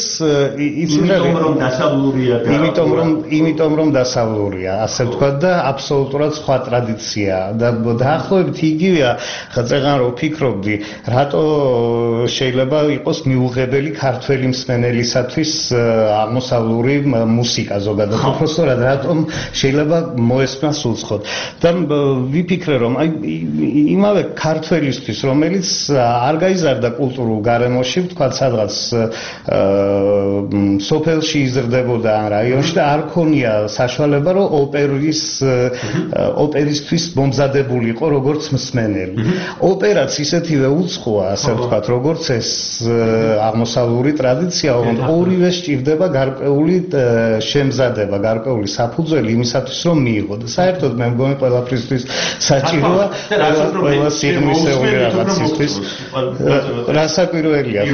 იმიტომ რომ დასავლურია, ასე ვთქვათ და აბსოლუტურად სხვა ტრადიციაა და დაახლოებით იგივეა, ხაწეღან რო ვფიქრობდი, რატო შეიძლება იყოს მიუღებელი ქართველი მსმენელისათვის აღმოსავლური მუსიკა ზოგადად, უпростоრად რატომ შეიძლება მოესმას უცხოდ და ვიფიქრე რომ აი იმავე ქართველისთვის, რომელიც არ გაიზარდა კულტურულ გარემოში, ვთქვათ სადღაც სოფელში იზრდებოდა ან რაიონში და არ ქონია საშუალება რომ ოპერისთვის მომზადებულიყო როგორც მსმენელი. ოპერაც ისეთივე უცხოა, ასე ვთქვათ, როგორც ეს აღმოსავლური ტრადიცია, რომ ორივე სჭირდება გარკვეული შემზადება, გარკვეული საფუძველი იმისათვის რომ მიიღო და საერთოდ მე მგონი ყველაფრისთვის საჭიროა ყველა სიღრმისეული რაღაცისთვის. რასაკვირველია,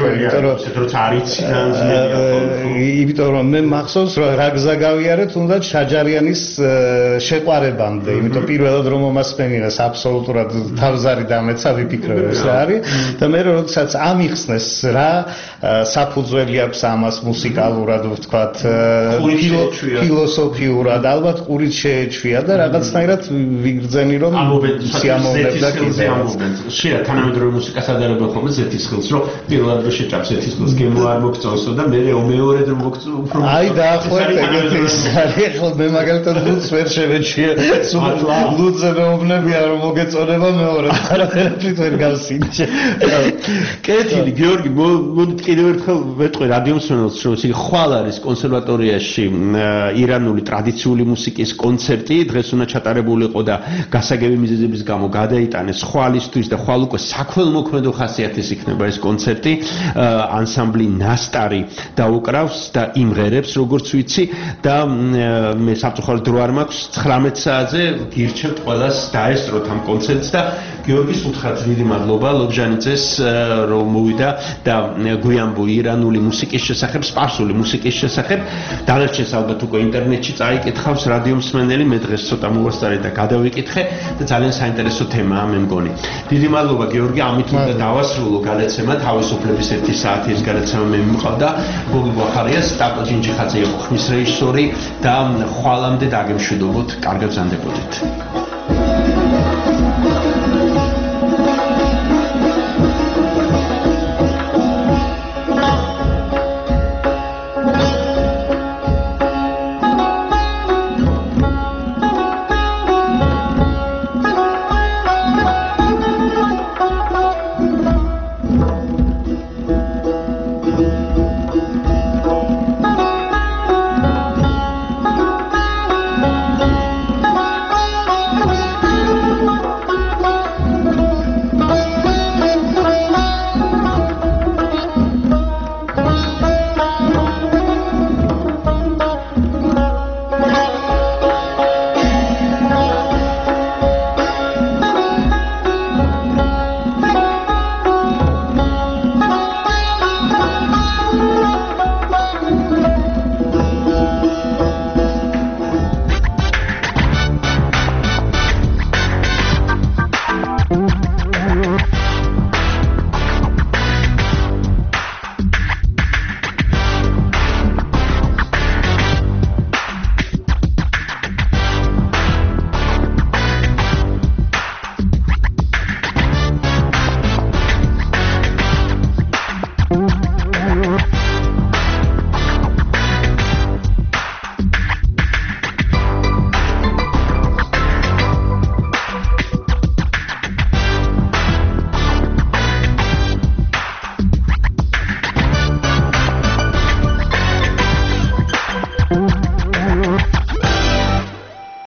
იმიტომ რომ მე მახსოვს რომ რა გზა გავიარე თუნდაც შაჯარიანის შეყვარებამდე, იმიტომ პირველად რომ მომასმენინეს აბსოლუტურად თავზარი დამეცა, ვიფიქრე ეს რა არის და მე როდესაც ამიხსნეს რა საფუძველი აქვს ამას მუსიკალურად, ვთქვათ, ფილოსოფიურად, ალბათ ყურით შეეჩვია და რაღაცნაირად ვიგრძენი რომ სიამოვნებდა კიდევ. შეიძლება თანამედროვე მუსიკას ადარებენ ხოლმე ზეთისხილს, რომ პირველად რო შეჭამს ზეთისხილს გემო არ მოგწონსო და მე მეორედ რომ მოგწონს უფრო აი დაახლოებით ეგეთი ის არის, ხო მე მაგალითად ლუდს ვერ შევეჩვიე, ლუდზე მეუბნებია რომ მოგეწონება მეორედ არაფერით ვერ გავსინჯე. კეთილი გიორგი, მოდით კიდევ ერთხელ ვეტყვი რადიომსმენელს, რომ ისე ხვალ არის კონსერვატორიაში ირანული ტრადიციული მუსიკის კონცერტი, დღეს უნდა ჩატარებულიყო და გასაგები მიზეზების გამო გადაიტანეს ხვალისთვის და ხვალ უკვე საქველმოქმედო ხასიათის იქნება ეს კონცერტი. ანსამბლი ნასტარი დაუკრავს და იმღერებს, როგორც ვიცი და მე საფრთხო დრო არ მაქვს 19 საათზე გირჩევთ ყველას დაესწროთ ამ კონცერტს და გიორგის უთხრათ დიდი მადლობა ლობჟანიძეს რომ მოვიდა და გვიამბო ირანული მუსიკის შესახებ, სპარსული მუსიკის შესახებ. დანარჩენს ალბათ უკვე ინტერნეტში წაიკითხავს რადიომსმენელი, მე დღეს ცოტა მოვასწარე და გადავიკითხე და ძალიან საინტერესო თემაა მე მგონი. დიდი მადლობა გიორგი, ამით უნდა დავასრულო გადაცემა, თავისუფლების 1 საათი ეს გადაცემა მე მიმყავდა. გოგი გვახარია, სტატო ჯინჯიხაძე იყო ხმის რეჟისორი და ხვალამდე დაგემშვიდობოთ, კარგად ბრძანდებოდით.